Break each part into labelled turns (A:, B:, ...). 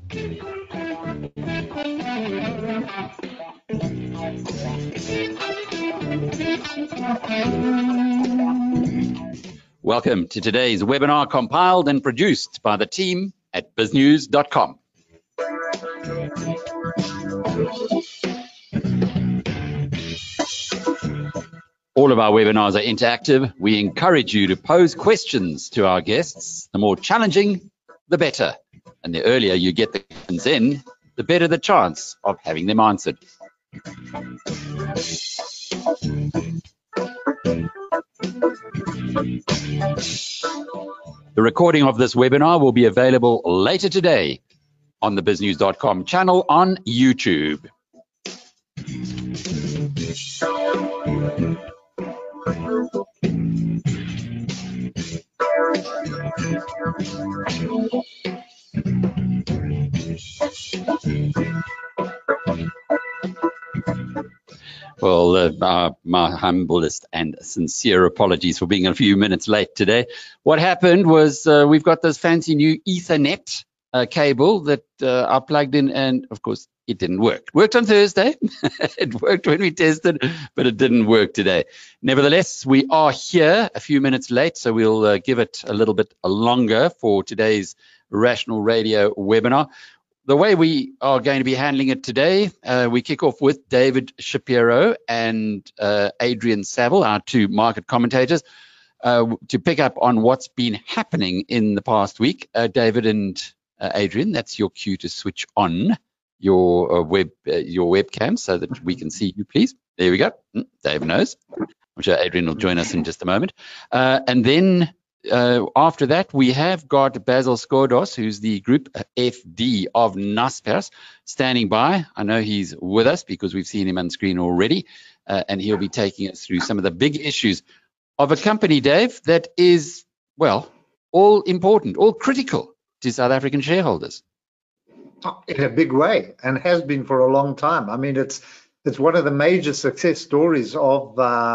A: Welcome to today's webinar, compiled and produced by the team at biznews.com. All of our webinars are interactive. We encourage you to pose questions to our guests. The more challenging, the better. And the earlier you get the questions in, the better the chance of having them answered. The recording of this webinar will be available later today on the biznews.com channel on YouTube. Well, my humblest and sincere apologies for being a few minutes late today. What happened was we've got this fancy new Ethernet cable that I plugged in, and of course it didn't work. It worked on Thursday. It worked when we tested, but it didn't work today. Nevertheless, we are here a few minutes late, so we'll give it a little bit longer for today's Rational Radio webinar. The way we are going to be handling it today, we kick off with David Shapiro and Adrian Saville, our two market commentators, to pick up on what's been happening in the past week. David and Adrian, that's your cue to switch on your webcam so that we can see you, please. There we go. Dave knows. I'm sure Adrian will join us in just a moment. And then after that, we have got Basil Skordos, who's the Group FD of Naspers, standing by. I know he's with us because we've seen him on screen already, and he'll be taking us through some of the big issues of a company, Dave, that is, well, all important, all critical to South African shareholders.
B: In a big way, and has been for a long time. I mean, it's one of the major success stories of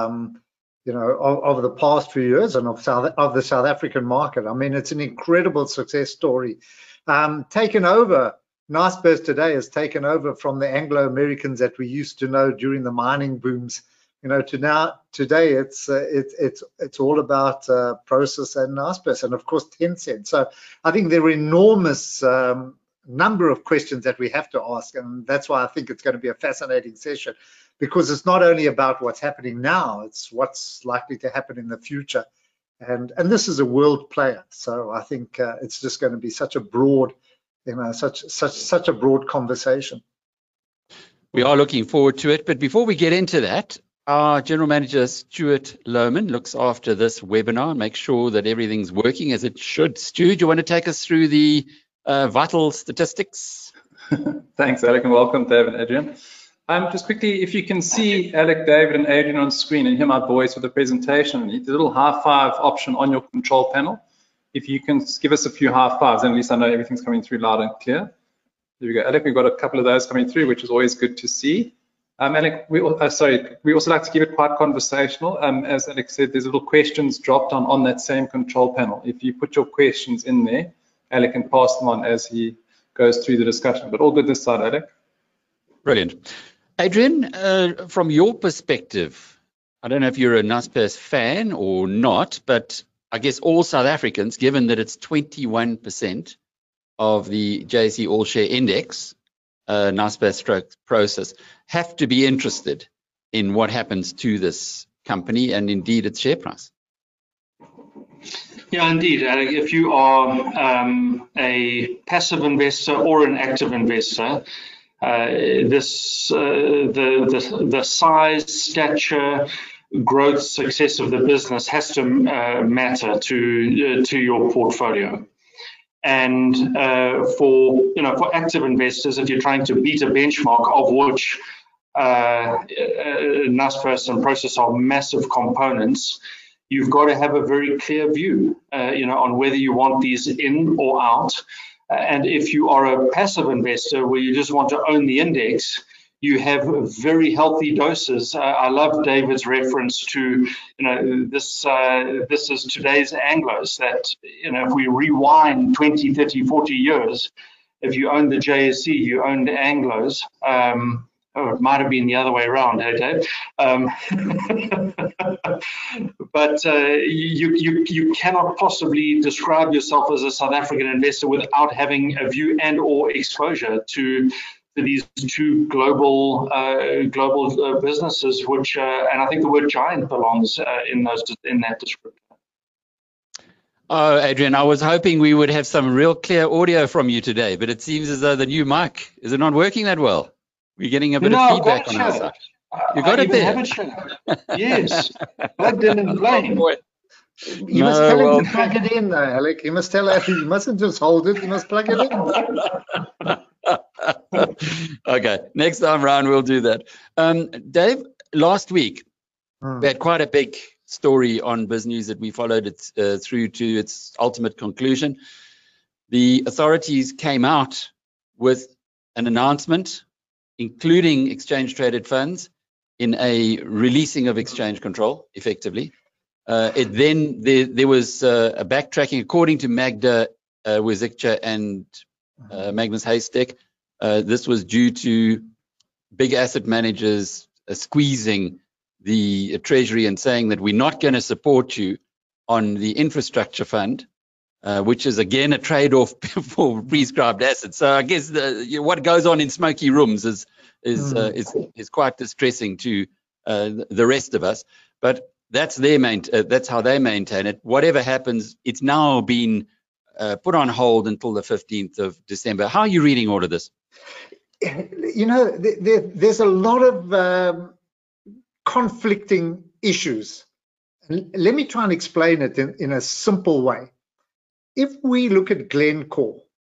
B: of the past few years and of the South African market. I mean, it's an incredible success story. Taken over, Naspers today has taken over from the Anglo-Americans that we used to know during the mining booms. To now, today it's all about Prosus and Naspers, and of course Tencent. So I think there are enormous number of questions that we have to ask, and that's why I think it's going to be a fascinating session, because it's not only about what's happening now, it's what's likely to happen in the future, and this is a world player. So I think it's just going to be such a broad, such a broad conversation.
A: We are looking forward to it, but before we get into that, our General Manager Stuart Lohman looks after this webinar and makes sure that everything's working as it should. Stu, do you want to take us through the vital statistics?
C: Thanks, Alec, and welcome, David and Adrian. Just quickly, if you can see Alec, David, and Adrian on screen and hear my voice with the presentation, the little high five option on your control panel. If you can give us a few high fives, then at least I know everything's coming through loud and clear. There we go, Alec. We've got a couple of those coming through, which is always good to see. Alec, we also like to keep it quite conversational. As Alec said, there's little questions dropped on that same control panel. If you put your questions in there, Alec can pass them on as he goes through the discussion. But all good this side, Alec.
A: Brilliant. Adrian, from your perspective, I don't know if you're a Naspers fan or not, but I guess all South Africans, given that it's 21% of the JSE All Share Index, Naspers Prosus, have to be interested in what happens to this company and indeed its share price.
D: Yeah, indeed. If you are a passive investor or an active investor, the size, stature, growth, success of the business has to matter to your portfolio. And for active investors, if you're trying to beat a benchmark, of which Naspers and Prosus are massive components, you've got to have a very clear view, on whether you want these in or out. And if you are a passive investor where you just want to own the index, you have very healthy doses. I love David's reference to, this is today's Anglos, that, if we rewind 20, 30, 40 years, if you owned the JSE, you owned the Anglos. Oh, it might have been the other way around, hey, Dave? But you cannot possibly describe yourself as a South African investor without having a view and or exposure to these two global businesses, which and I think the word giant belongs in that description.
A: Oh, Adrian, I was hoping we would have some real clear audio from you today, but it seems as though the new mic is it not working that well? We're getting a bit of feedback on our side. You got it there.
D: Yes, plugged in and playing.
B: You must tell him to plug it in, though, Alec. You must tell him. You mustn't just hold it. You must plug it in.
A: Okay, next time round we'll do that. Dave, last week we had quite a big story on BizNews that we followed it through to its ultimate conclusion. The authorities came out with an announcement, including exchange traded funds, in a releasing of exchange control, effectively. Then there was a backtracking, according to Magda Wizicka and Magnus Haystack. This was due to big asset managers squeezing the Treasury and saying that we're not going to support you on the infrastructure fund, which is again a trade-off for prescribed assets. So I guess what goes on in smoky rooms is quite distressing to the rest of us. But that's that's how they maintain it. Whatever happens, it's now been put on hold until the 15th of December. How are you reading all of this?
B: You know, there's a lot of conflicting issues. Let me try and explain it in a simple way. If we look at Glencore,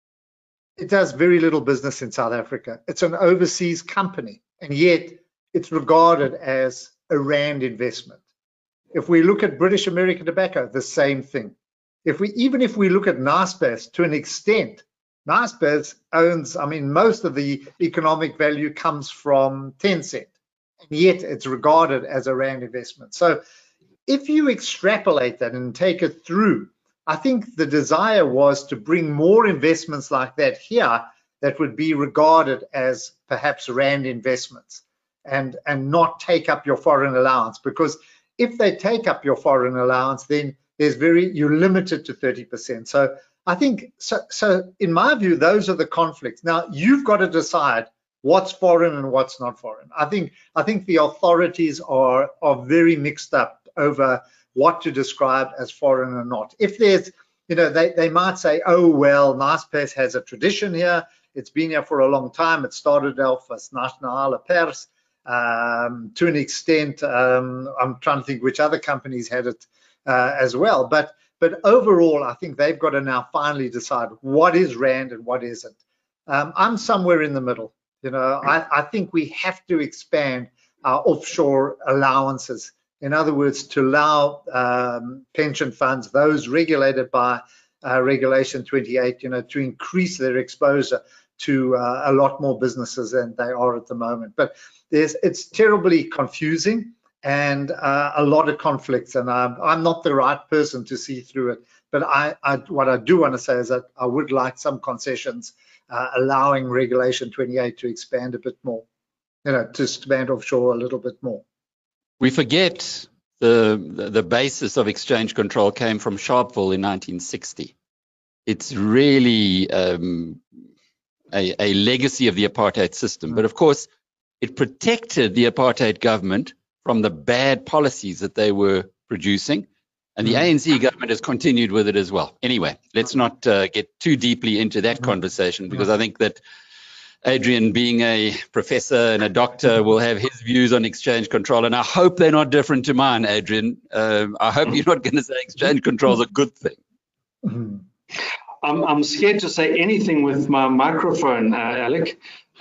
B: it does very little business in South Africa. It's an overseas company, and yet it's regarded as a rand investment. If we look at British American Tobacco, the same thing. Even if we look at Naspers, to an extent, Naspers owns, I mean, most of the economic value comes from Tencent, and yet it's regarded as a rand investment. So if you extrapolate that and take it through, I think the desire was to bring more investments like that here that would be regarded as perhaps rand investments and not take up your foreign allowance, because if they take up your foreign allowance, then you're limited to 30%. So I think, so in my view, those are the conflicts. Now you've got to decide what's foreign and what's not foreign. I think the authorities are very mixed up over what to describe as foreign or not. If there's, you know, they might say, oh, well, Naspers has a tradition here. It's been here for a long time. It started off as Nationale Pers. To an extent, I'm trying to think which other companies had it as well. But overall, I think they've got to now finally decide what is rand and what isn't. I'm somewhere in the middle. You know, I think we have to expand our offshore allowances. In other words, to allow pension funds, those regulated by Regulation 28, you know, to increase their exposure to a lot more businesses than they are at the moment. But it's terribly confusing and a lot of conflicts, and I'm not the right person to see through it. But what I do want to say is that I would like some concessions, allowing Regulation 28 to expand a bit more, you know, to expand offshore a little bit more. We
A: forget the basis of exchange control came from Sharpeville in 1960. It's really a legacy of the apartheid system. But of course, it protected the apartheid government from the bad policies that they were producing. And the ANC government has continued with it as well. Anyway, let's not get too deeply into that conversation, because I think that Adrian, being a professor and a doctor, will have his views on exchange control. And I hope they're not different to mine, Adrian. I hope you're not going to say exchange control is a good thing.
D: I'm scared to say anything with my microphone, Alec.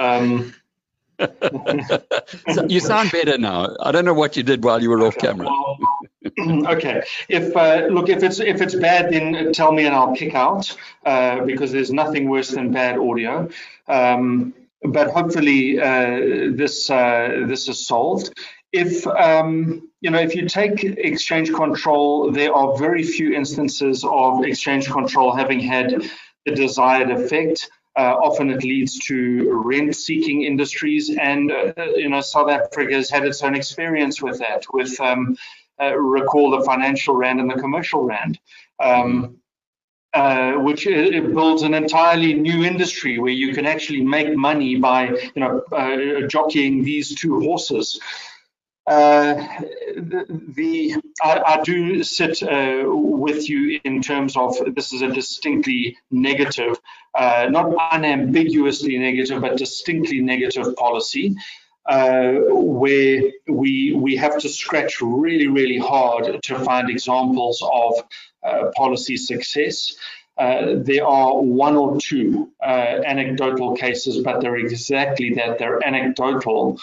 A: So you sound better now. I don't know what you did while you were off camera.
D: Okay. If it's bad, then tell me and I'll kick out, because there's nothing worse than bad audio. But hopefully this is solved. If if you take exchange control, there are very few instances of exchange control having had the desired effect. Often it leads to rent-seeking industries, and South Africa has had its own experience with that. With recall the financial rand and the commercial rand, which it builds an entirely new industry where you can actually make money by jockeying these two horses. I do sit with you in terms of this is a distinctly negative, not unambiguously negative, but distinctly negative policy, where we have to scratch really, really hard to find examples of policy success. There are one or two anecdotal cases, but they're exactly that, they're anecdotal.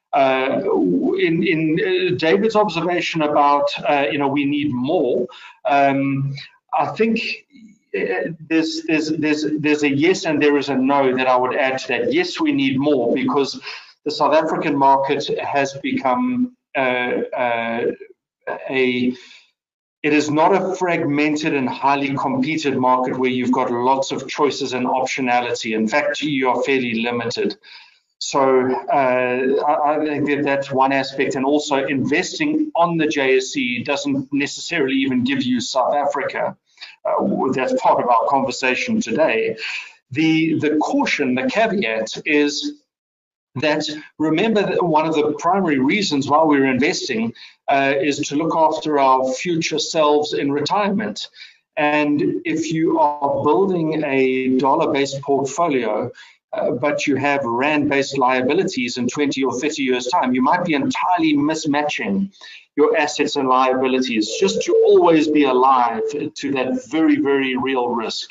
D: In David's observation about, we need more, I think there's a yes and there is a no that I would add to that. Yes, we need more because the South African market has become it is not a fragmented and highly competed market where you've got lots of choices and optionality. In fact, you are fairly limited. So I think that's one aspect, and also investing on the JSE doesn't necessarily even give you South Africa. That's part of our conversation today. The caution, the caveat is that, remember that one of the primary reasons why we're investing is to look after our future selves in retirement. And if you are building a dollar-based portfolio, but you have rand-based liabilities in 20 or 30 years' time, you might be entirely mismatching your assets and liabilities just to always be alive to that very, very real risk.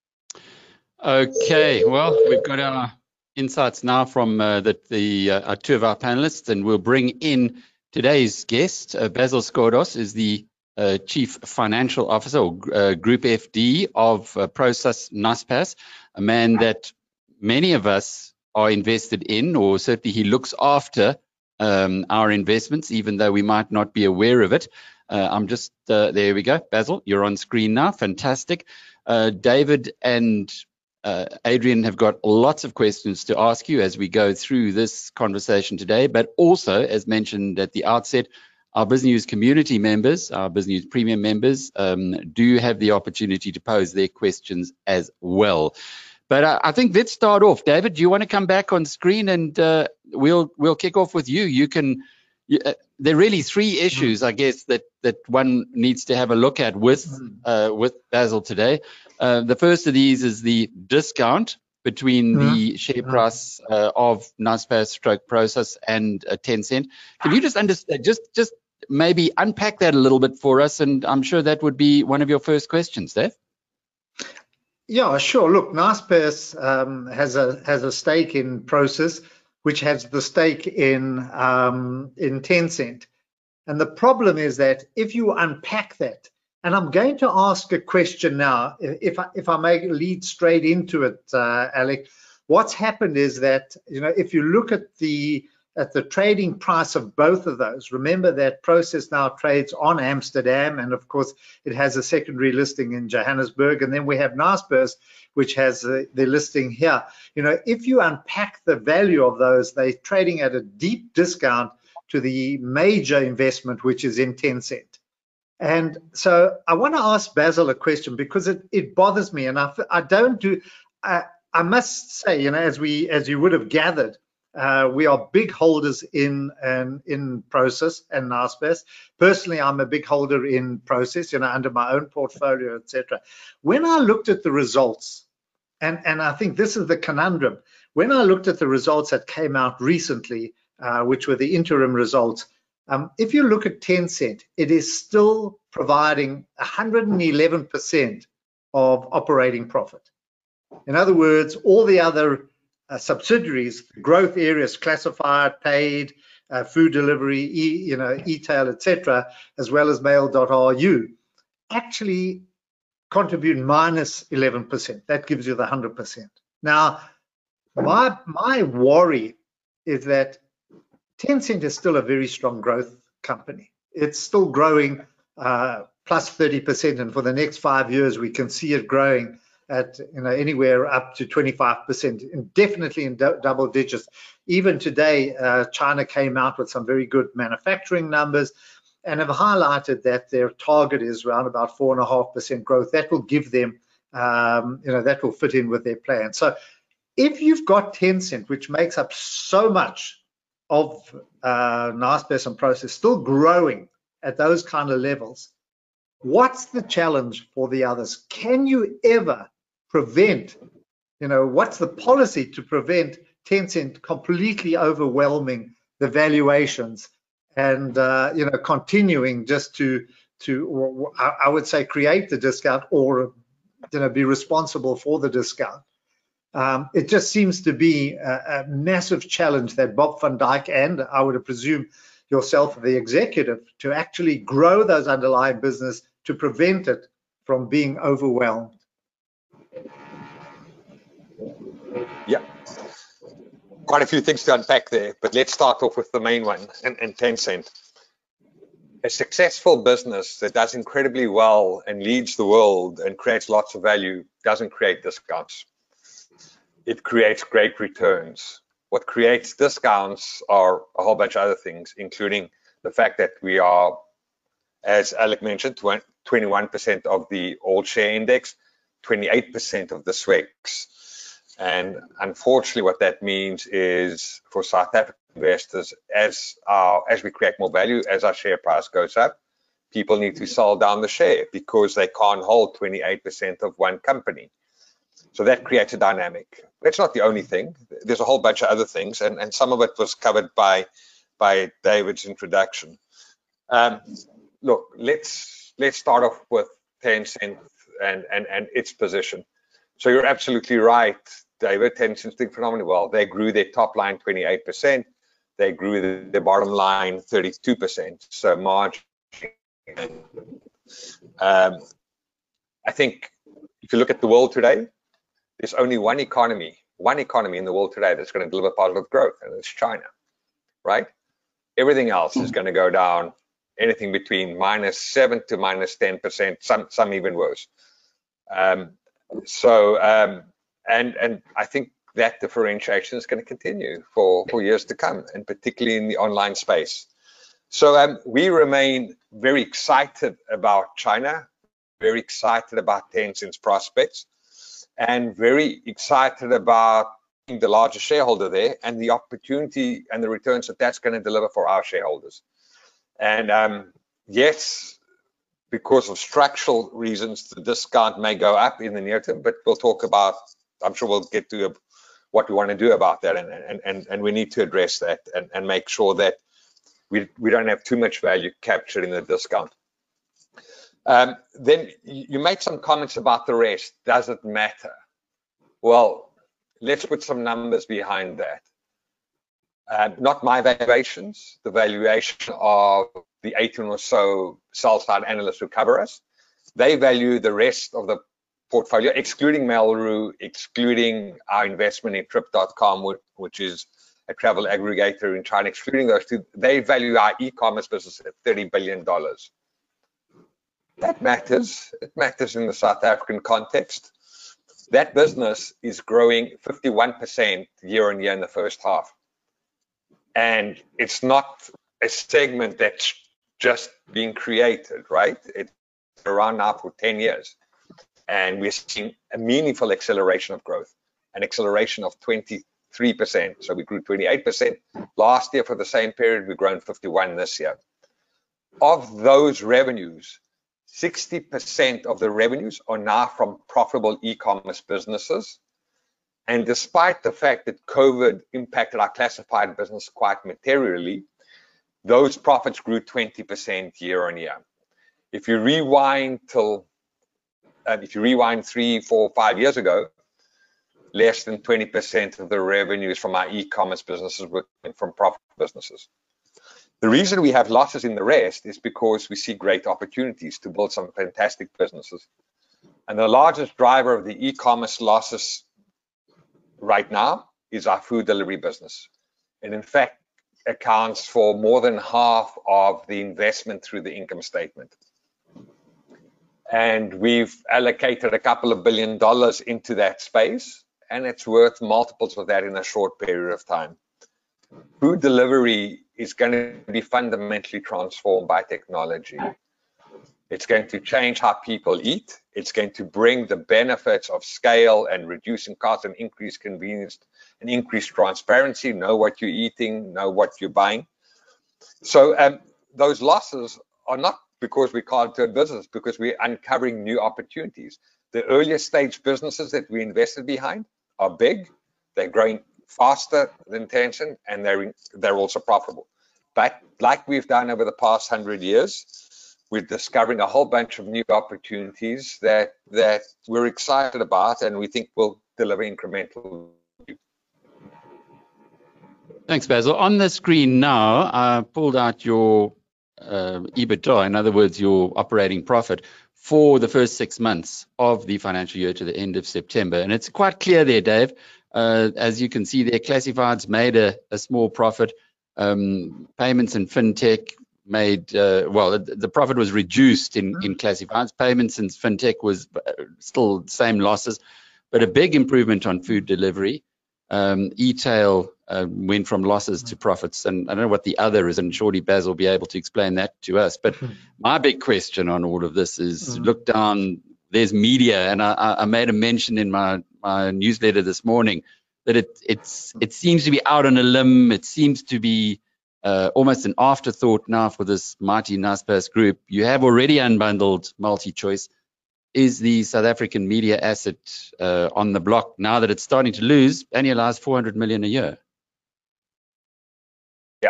A: Okay, well, we've got our insights now from two of our panelists, and we'll bring in today's guest. Basil Skordos is the Chief Financial Officer, or Group FD of Prosus Naspers, a man that many of us are invested in, or certainly he looks after our investments, even though we might not be aware of it. There we go. Basil, you're on screen now. Fantastic. David and Adrian have got lots of questions to ask you as we go through this conversation today, but also, as mentioned at the outset, our BizNews community members, our BizNews Premium members, do have the opportunity to pose their questions as well. But I think let's start off. David, do you want to come back on screen, and we'll kick off with you. You can. There are really three issues, I guess, that one needs to have a look at with Basil today. The first of these is the discount between the share price of Naspers / Prosus and Tencent. Can you just maybe unpack that a little bit for us? And I'm sure that would be one of your first questions, Dave.
B: Yeah, sure. Look, Naspers has a stake in Prosus, which has the stake in Tencent. And the problem is that if you unpack that, and I'm going to ask a question now, if I may lead straight into it, Alec. What's happened is that, if you look at the trading price of both of those, remember that Prosus now trades on Amsterdam, and of course it has a secondary listing in Johannesburg, and then we have Naspers, which has the listing here. If you unpack the value of those, they're trading at a deep discount to the major investment, which is in Tencent. And so I want to ask Basil a question, because it bothers me, and I must say, as you would have gathered, we are big holders in Prosus and Naspers. Personally, I'm a big holder in Prosus, under my own portfolio, etc. When I looked at the results, and I think this is the conundrum, when I looked at the results that came out recently, which were the interim results, if you look at Tencent, it is still providing 111% of operating profit. In other words, all the other subsidiaries, growth areas, classified, paid, food delivery, e-tail, etc., as well as mail.ru, actually contribute minus 11%. That gives you the 100%. Now, my worry is that Tencent is still a very strong growth company. It's still growing plus 30%, and for the next 5 years, we can see it growing at anywhere up to 25%, definitely in double digits. Even today, China came out with some very good manufacturing numbers and have highlighted that their target is around about 4.5% growth. That will give them, that will fit in with their plan. So if you've got Tencent, which makes up so much of Naspers and Prosus, still growing at those kind of levels, what's the challenge for the others? Can you ever prevent, what's the policy to prevent Tencent completely overwhelming the valuations and, continuing just to, I would say, create the discount or, be responsible for the discount? It just seems to be a massive challenge that Bob van Dijk and I would presume yourself, the executive, to actually grow those underlying business to prevent it from being overwhelmed.
E: Yeah, quite a few things to unpack there, but let's start off with the main one, and Tencent. A successful business that does incredibly well and leads the world and creates lots of value doesn't create discounts. It creates great returns. What creates discounts are a whole bunch of other things, including the fact that we are, as Alec mentioned, 21% of the all share index, 28% of the SWEX. And unfortunately, what that means is for South African investors, as we create more value, as our share price goes up, people need to sell down the share because they can't hold 28% of one company. So that creates a dynamic. It's not the only thing. There's a whole bunch of other things, and some of it was covered by David's introduction. Look, let's start off with Tencent and its position. So you're absolutely right, David. Tencent's doing phenomenally well. They grew their top line 28%. They grew their bottom line 32%. So margin. I think if you look at the world today, there's only one economy in the world today that's going to deliver positive growth, and it's China, right? Everything else is going to go down anything between -7 to -10%, some even worse. And I think that differentiation is going to continue for years to come, and particularly in the online space. So we remain very excited about China, very excited about Tencent's prospects, and very excited about being the largest shareholder there and the opportunity and the returns that that's going to deliver for our shareholders. And yes, because of structural reasons, the discount may go up in the near term, but we'll talk about, I'm sure we'll get to what we want to do about that, and we need to address that and make sure that we don't have too much value captured in the discount. Then you made some comments about the rest. Does it matter? Well, let's put some numbers behind that. Not my valuations, the valuation of the 18 or so sell-side analysts who cover us. They value the rest of the portfolio, excluding Mail.ru, excluding our investment in Trip.com, which is a travel aggregator in China, excluding those two. They value our e-commerce business at $30 billion. That matters. It matters in the South African context. That business is growing 51% year on year in the first half. And it's not a segment that's just being created, right? It's around now for 10 years. And we're seeing a meaningful acceleration of growth, an acceleration of 23%. So we grew 28% last year for the same period. We've grown 51% this year. Of those revenues, 60% of the revenues are now from profitable e-commerce businesses. And despite the fact that COVID impacted our classified business quite materially, those profits grew 20% year on year. If you rewind 3, 4, 5 years ago, less than 20% of the revenues from our e-commerce businesses were from profit businesses. The reason we have losses in the rest is because we see great opportunities to build some fantastic businesses. And the largest driver of the e-commerce losses right now is our food delivery business. And in fact, accounts for more than half of the investment through the income statement. and we've allocated a couple of $1 billion into that space, and it's worth multiples of that in a short period of time. Food delivery is going to be fundamentally transformed by technology. It's going to change how people eat. It's going to bring the benefits of scale and reducing costs and increased convenience and increased transparency, know what you're eating, know what you're buying. So those losses are not because we can't do business, because we're uncovering new opportunities. The earlier stage businesses that we invested behind are big, they're growing faster than Tencent, and they're also profitable. But like we've done over the past 100 years, we're discovering a whole bunch of new opportunities that we're excited about, and we think will deliver incremental value.
A: Thanks, Basil. On the screen now, I pulled out your EBITDA, in other words, your operating profit for the first 6 months of the financial year to the end of September. And it's quite clear there, Dave. As you can see there, classifieds made a small profit. Payments and fintech made, well, the profit was reduced in classifieds. Payments and fintech was still the same losses, but a big improvement on food delivery. E-tail went from losses to profits, and I don't know what the other is, and surely Basil will be able to explain that to us. But my big question on all of this is, look down, there's media, and I made a mention in my newsletter this morning that it seems to be out on a limb. It seems to be almost an afterthought now for this mighty Naspers group. You have already unbundled MultiChoice. Is the South African media asset on the block now that it's starting to lose annualized 400 million a year?
E: Yeah.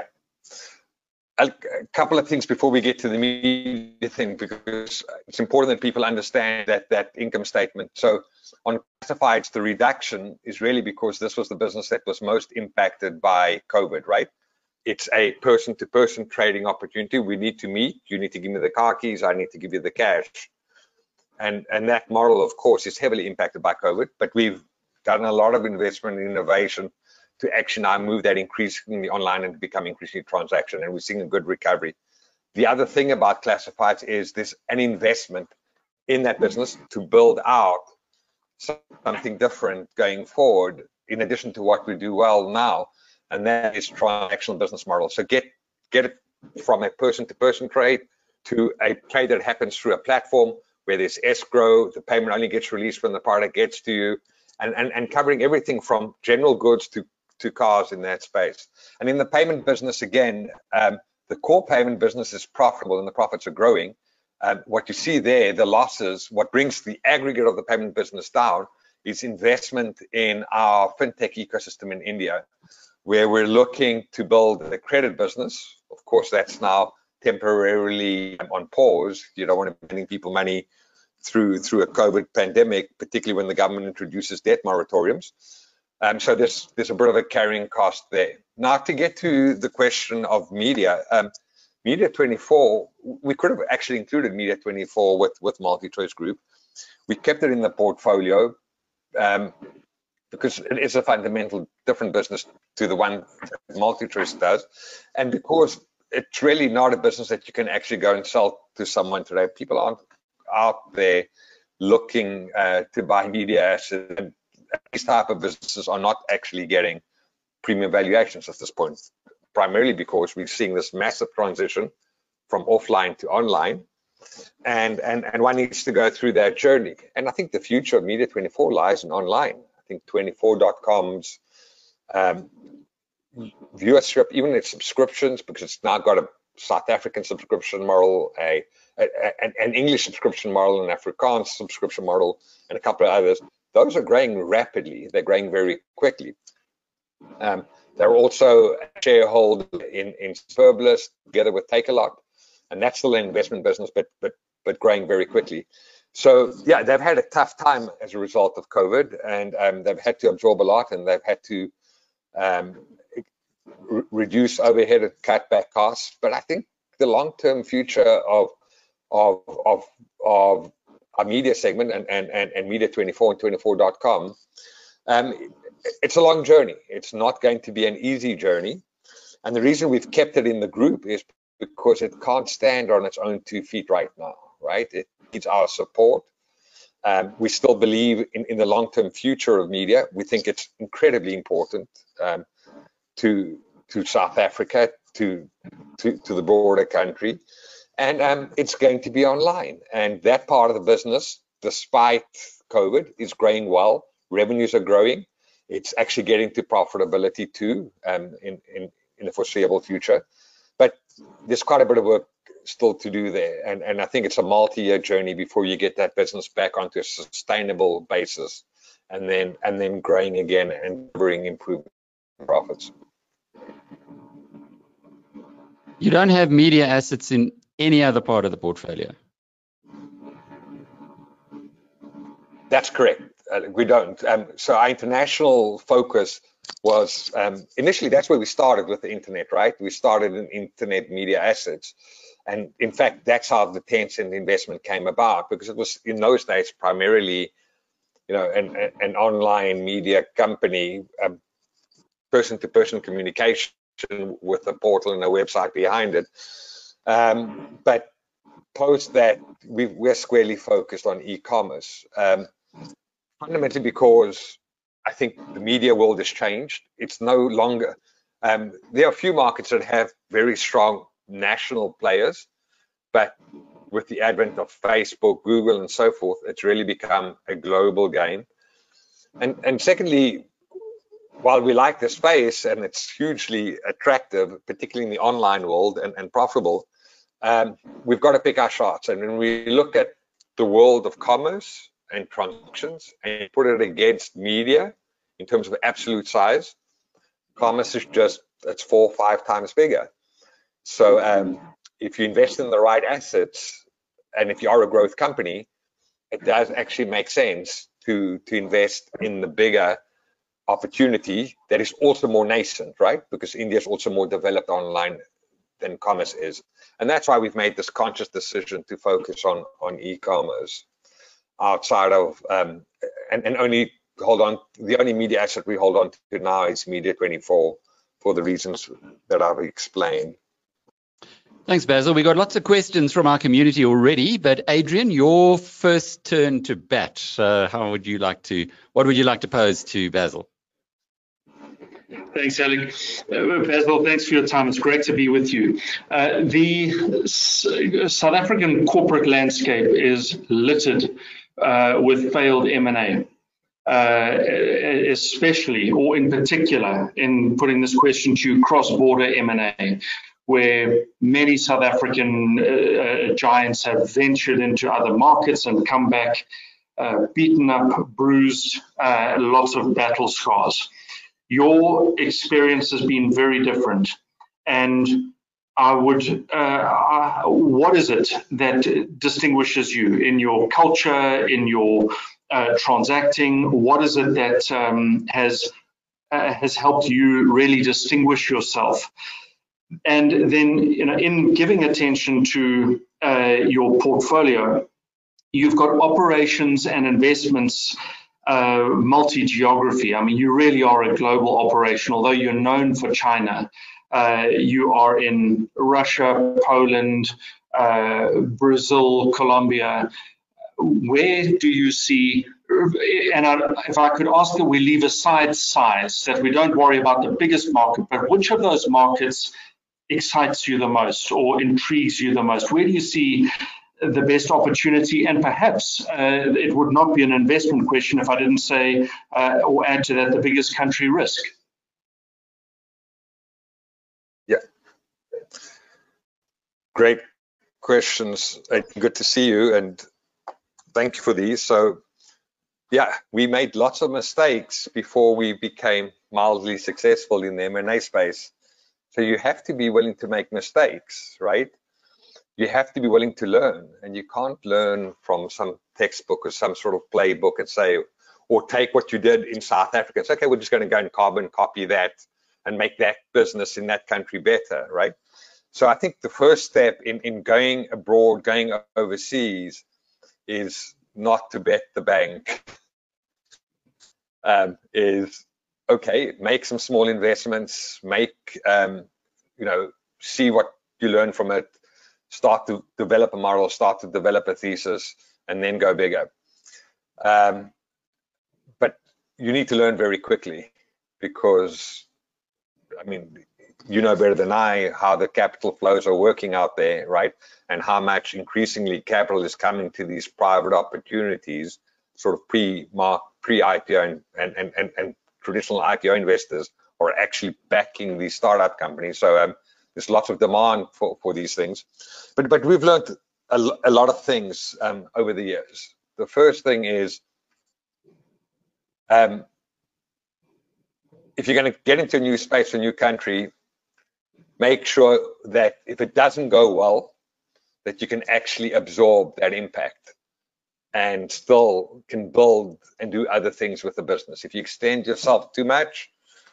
E: A couple of things before we get to the media thing, because it's important that people understand that income statement. So on classifieds, the reduction is really because this was the business that was most impacted by COVID, right? It's a person-to-person trading opportunity. We need to meet. You need to give me the car keys. I need to give you the cash. And that model, of course, is heavily impacted by COVID, but we've done a lot of investment in innovation to actually now move that increasingly online and become increasingly transaction, and we're seeing a good recovery. The other thing about classifieds is there's an investment in that business to build out something different going forward, in addition to what we do well now, and that is transactional business model. So get it from a person-to-person trade to a trade that happens through a platform where there's escrow, the payment only gets released when the product gets to you, and covering everything from general goods to cars in that space. And in the payment business, again, the core payment business is profitable and the profits are growing. What you see there, the losses, what brings the aggregate of the payment business down is investment in our fintech ecosystem in India, where we're looking to build a credit business. Of course, that's now temporarily on pause. You don't want to be lending people money through a COVID pandemic, particularly when the government introduces debt moratoriums. So there's a bit of a carrying cost there. Now, to get to the question of media, Media24, we could have actually included Media24 with MultiChoice Group. We kept it in the portfolio because it is a fundamental different business to the one that MultiChoice does, and because it's really not a business that you can actually go and sell to someone today. People aren't out there looking to buy media assets. And these type of businesses are not actually getting premium valuations at this point, primarily because we're seeing this massive transition from offline to online, and one needs to go through that journey. And I think the future of Media24 lies in online. I think 24.com's viewership, even its subscriptions, because it's now got a South African subscription model, an English subscription model, an Afrikaans subscription model, and a couple of others. Those are growing rapidly. They're growing very quickly. They're also a shareholder in Superblist together with Takealot, and that's still an investment business, but growing very quickly. So yeah, they've had a tough time as a result of COVID, and they've had to absorb a lot, and they've had to reduce overhead and cut back costs. But I think the long-term future of our media segment and Media24 and 24.com, it's a long journey. It's not going to be an easy journey. And the reason we've kept it in the group is because it can't stand on its own 2 feet right now, right? needs our support. We still believe in the long-term future of media. We think it's incredibly important to South Africa, to the broader country, and it's going to be online. And that part of the business, despite COVID, is growing well. Revenues are growing. It's actually getting to profitability too in the foreseeable future. But there's quite a bit of work still to do there, and I think it's a multi-year journey before you get that business back onto a sustainable basis, and then growing again and bringing improved profits.
A: You don't have media assets in any other part of the portfolio?
E: That's correct. We don't. So our international focus was initially, that's where we started with the internet, right? We started in internet media assets. And in fact, that's how the Tencent investment came about, because it was in those days primarily, an online media company, person-to-person communication with a portal and a website behind it. But post that, we're squarely focused on e-commerce, fundamentally because I think the media world has changed. It's no longer, there are a few markets that have very strong national players, but with the advent of Facebook, Google, and so forth, it's really become a global game. And secondly, while we like the space and it's hugely attractive, particularly in the online world and profitable, we've got to pick our shots. And when we look at the world of commerce and transactions and put it against media in terms of absolute size, commerce is it's 4 or 5 times bigger. So if you invest in the right assets, and if you are a growth company, it does actually make sense to invest in the bigger opportunity that is also more nascent, right? Because India is also more developed online than commerce is. And that's why we've made this conscious decision to focus on e-commerce outside of, and only hold on, the only media asset we hold on to now is Media24 for the reasons that I've explained.
A: Thanks, Basil. We got lots of questions from our community already, but Adrian, your first turn to bat. What would you like to pose to Basil?
D: Thanks, Alec. Basil, thanks for your time. It's great to be with you. The South African corporate landscape is littered with failed M&A, especially, or in particular, in putting this question to you, cross-border M&A, where many South African giants have ventured into other markets and come back beaten up, bruised, lots of battle scars. Your experience has been very different, and what is it that distinguishes you in your culture, in your transacting? What is it that has helped you really distinguish yourself? And then, in giving attention to your portfolio, you've got operations and investments, multi-geography. I mean, you really are a global operation, although you're known for China. You are in Russia, Poland, Brazil, Colombia. Where do you see, and if I could ask that we leave aside size, that we don't worry about the biggest market, but which of those markets excites you the most or intrigues you the most? Where do you see the best opportunity? And perhaps it would not be an investment question if I didn't say or add to that the biggest country risk.
E: Yeah, great questions. Good to see you, and thank you for these. So yeah, we made lots of mistakes before we became mildly successful in the M&A space. So you have to be willing to make mistakes, right? You have to be willing to learn, and you can't learn from some textbook or some sort of playbook and say, or take what you did in South Africa. It's okay, we're just going to go and carbon copy that and make that business in that country better, right? So I think the first step in going abroad, going overseas, is not to bet the bank. Is okay, make some small investments, see what you learn from it, start to develop a model, start to develop a thesis, and then go bigger. But you need to learn very quickly because, I mean, you know better than I how the capital flows are working out there, right? And how much increasingly capital is coming to these private opportunities, sort of pre-IPO and traditional IPO investors are actually backing these startup companies. So there's lots of demand for these things. But we've learned a lot of things over the years. The first thing is, if you're going to get into a new space, a new country, make sure that if it doesn't go well, that you can actually absorb that impact and still can build and do other things with the business. If you extend yourself too much,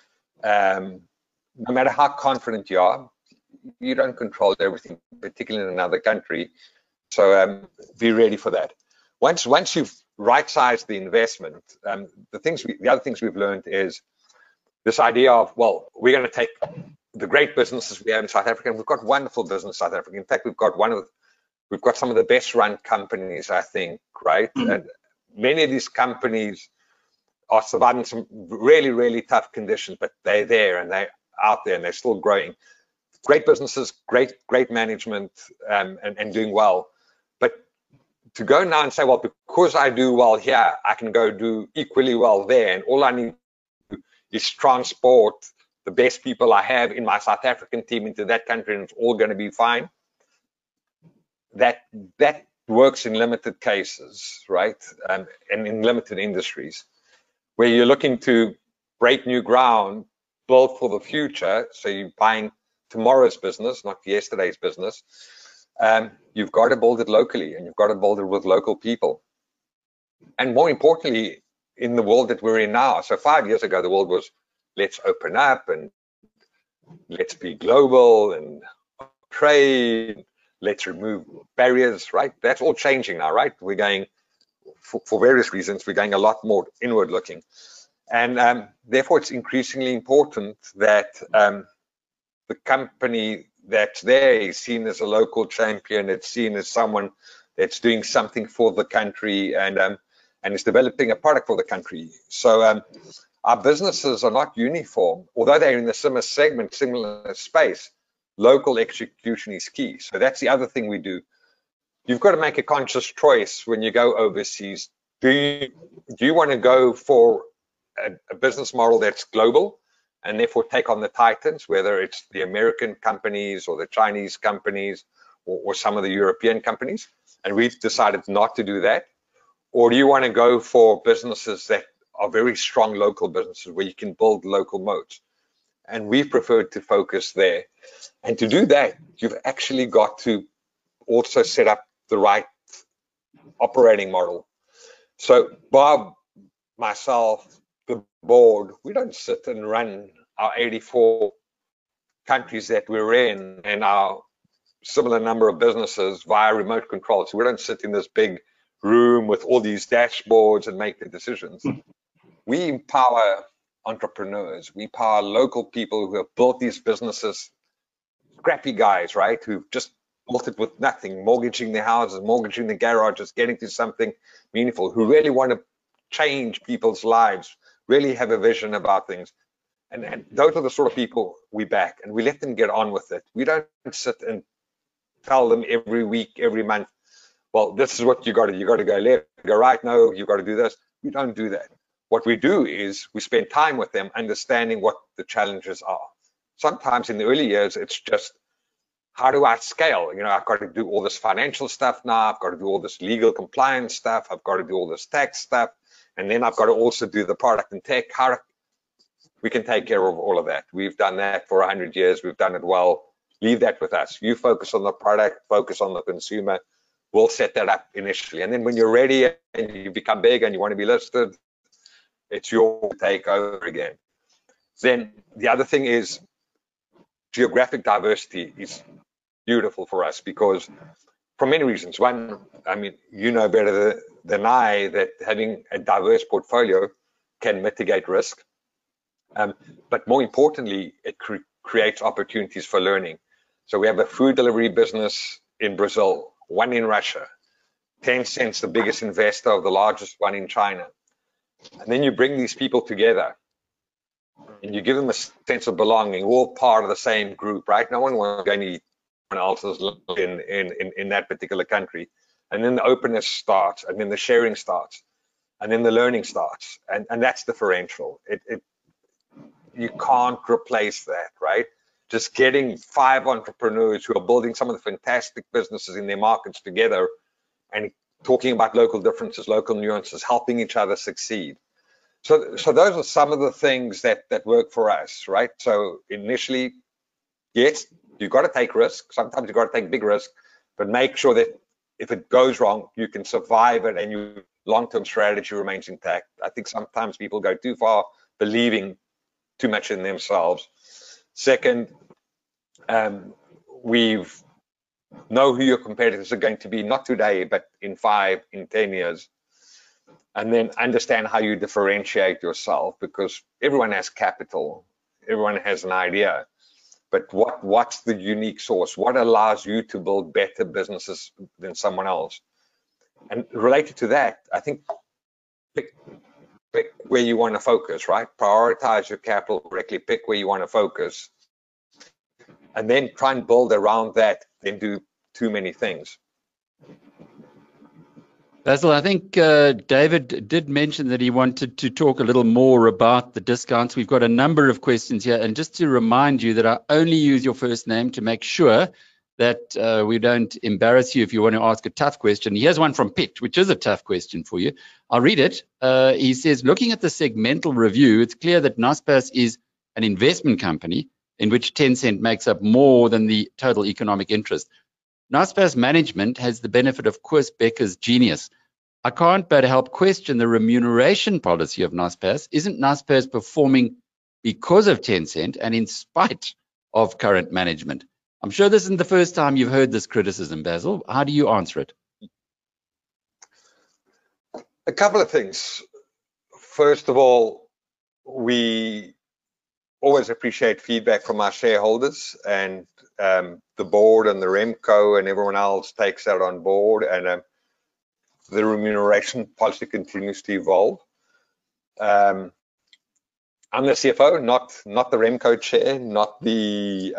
E: no matter how confident you are, you don't control everything, particularly in another country. So be ready for that. Once you've right-sized the investment, the other things we've learned is this idea of, well, we're going to take the great businesses we have in South Africa, and we've got wonderful business in South Africa. In fact, we've got some of the best run companies, I think, right? And many of these companies are surviving some really, really tough conditions, but they're there and they're out there and they're still growing. Great businesses, great management, and doing well. But to go now and say, well, because I do well here, I can go do equally well there, and all I need to do is transport the best people I have in my South African team into that country, and it's all going to be fine. That works in limited cases, right? And in limited industries, where you're looking to break new ground, build for the future. So you're buying tomorrow's business, not yesterday's business. You've got to build it locally, and you've got to build it with local people. And more importantly, in the world that we're in now. So 5 years ago, the world was, let's open up and let's be global and trade. Let's remove barriers, right? That's all changing now, right? We're going, for various reasons, we're going a lot more inward looking. And therefore, it's increasingly important that the company that's there is seen as a local champion. It's seen as someone that's doing something for the country and is developing a product for the country. So our businesses are not uniform, although they're in the similar segment, similar space. Local execution is key. So that's the other thing we do. You've got to make a conscious choice when you go overseas. Do you want to go for a business model that's global and therefore take on the titans, whether it's the American companies or the Chinese companies or some of the European companies? And we've decided not to do that. Or do you want to go for businesses that are very strong local businesses where you can build local moats? And we've preferred to focus there. And to do that, you've actually got to also set up the right operating model. So Bob, myself, the board, we don't sit and run our 84 countries that we're in and our similar number of businesses via remote control. So we don't sit in this big room with all these dashboards and make the decisions. We empower entrepreneurs. We empower local people who have built these businesses, scrappy guys, right, who've just built it with nothing, mortgaging their houses, mortgaging the garages, getting to something meaningful, who really want to change people's lives, really have a vision about things. And those are the sort of people we back, and we let them get on with it. We don't sit and tell them every week, every month, well, this is what you got to do. You got to go left, go right. No, you got to do this. We don't do that. What we do is we spend time with them understanding what the challenges are. Sometimes in the early years, it's just, how do I scale? You know, I've got to do all this financial stuff now. I've got to do all this legal compliance stuff. I've got to do all this tax stuff. And then I've got to also do the product and tech. How we can take care of all of that. We've done that for 100 years. We've done it well. Leave that with us. You focus on the product, focus on the consumer. We'll set that up initially. And then when you're ready and you become big and you want to be listed, it's your take over again. Then the other thing is geographic diversity is beautiful for us because for many reasons. One, I mean, you know better than I that having a diverse portfolio can mitigate risk. But more importantly, it creates opportunities for learning. So we have a food delivery business in Brazil, one in Russia. Tencent's the biggest investor of the largest one in China. And then you bring these people together and you give them a sense of belonging, all part of the same group, right? No one wants to go anyone else's in that particular country. And then the openness starts, and then the sharing starts, and then the learning starts. And that's differential. You can't replace that, right? Just getting 5 entrepreneurs who are building some of the fantastic businesses in their markets together and talking about local differences, local nuances, helping each other succeed. So those are some of the things that work for us, right? So initially, yes, you've got to take risk. Sometimes you've got to take big risk, but make sure that if it goes wrong, you can survive it and your long-term strategy remains intact. I think sometimes people go too far, believing too much in themselves. Second, we've know who your competitors are going to be, not today, but in 5, in 10 years. And then understand how you differentiate yourself, because everyone has capital, everyone has an idea, but what's the unique source? What allows you to build better businesses than someone else? And related to that, I think pick where you want to focus, right? Prioritize your capital correctly, pick where you want to focus, and then try and build around that, then do too many things.
A: Basil, I think David did mention that he wanted to talk a little more about the discounts. We've got a number of questions here, and just to remind you that I only use your first name to make sure that we don't embarrass you if you want to ask a tough question. Here's one from Pitt, which is a tough question for you. I'll read it. He says, looking at the segmental review, it's clear that Naspers is an investment company in which Tencent makes up more than the total economic interest. Naspers management has the benefit of Koos Becker's genius. I can't but help question the remuneration policy of Naspers. Isn't Naspers performing because of Tencent and in spite of current management? I'm sure this isn't the first time you've heard this criticism, Basil. How do you answer it?
E: A couple of things. First of all, we always appreciate feedback from our shareholders, and the board and the Remco and everyone else takes that on board, and the remuneration policy continues to evolve. I'm the CFO, not the Remco chair, not the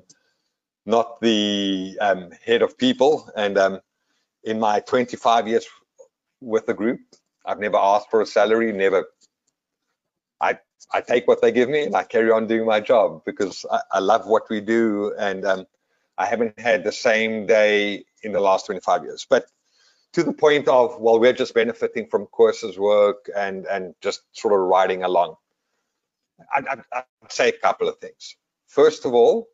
E: head of people, and in my 25 years with the group, I've never asked for a salary, never. I take what they give me and I carry on doing my job because I love what we do, and I haven't had the same day in the last 25 years. But to the point of, well, we're just benefiting from Koos's work and just sort of riding along. I'd say a couple of things. First of all,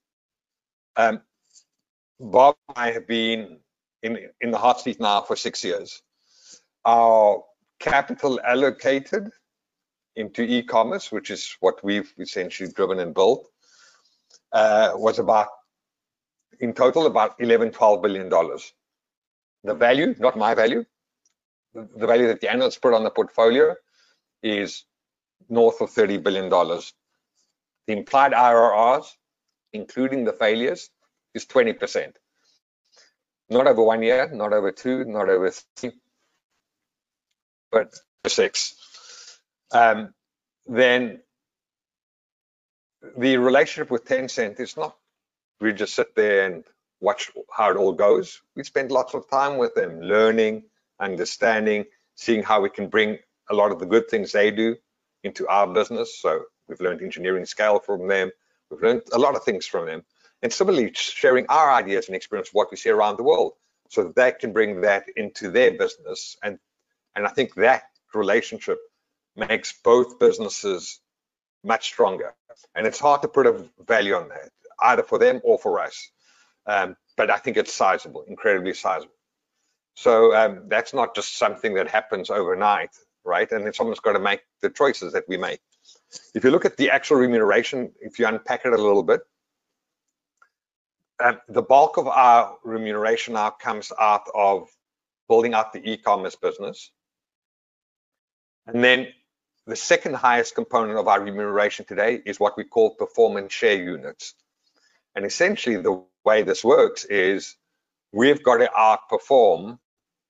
E: Bob and I have been in the hot seat now for 6 years. Our capital allocated into e-commerce, which is what we've essentially driven and built, was about, in total, about $11-12 billion. The value, not my value, the value that the analysts put on the portfolio is north of $30 billion. The implied IRRs, including the failures, is 20%. Not over 1 year, not over 2, not over 3, but 6. Then the relationship with Tencent is not, we just sit there and watch how it all goes. We spend lots of time with them, learning, understanding, seeing how we can bring a lot of the good things they do into our business. So we've learned engineering scale from them. We've learned a lot of things from them. And similarly, sharing our ideas and experience of what we see around the world so that they can bring that into their business. And I think that relationship makes both businesses much stronger. And it's hard to put a value on that, either for them or for us. But I think it's sizable, incredibly sizable. So that's not just something that happens overnight, right? And then someone's got to make the choices that we make. If you look at the actual remuneration, if you unpack it a little bit, the bulk of our remuneration now comes out of building out the e-commerce business. And then the second highest component of our remuneration today is what we call performance share units. And essentially the way this works is we've got to outperform,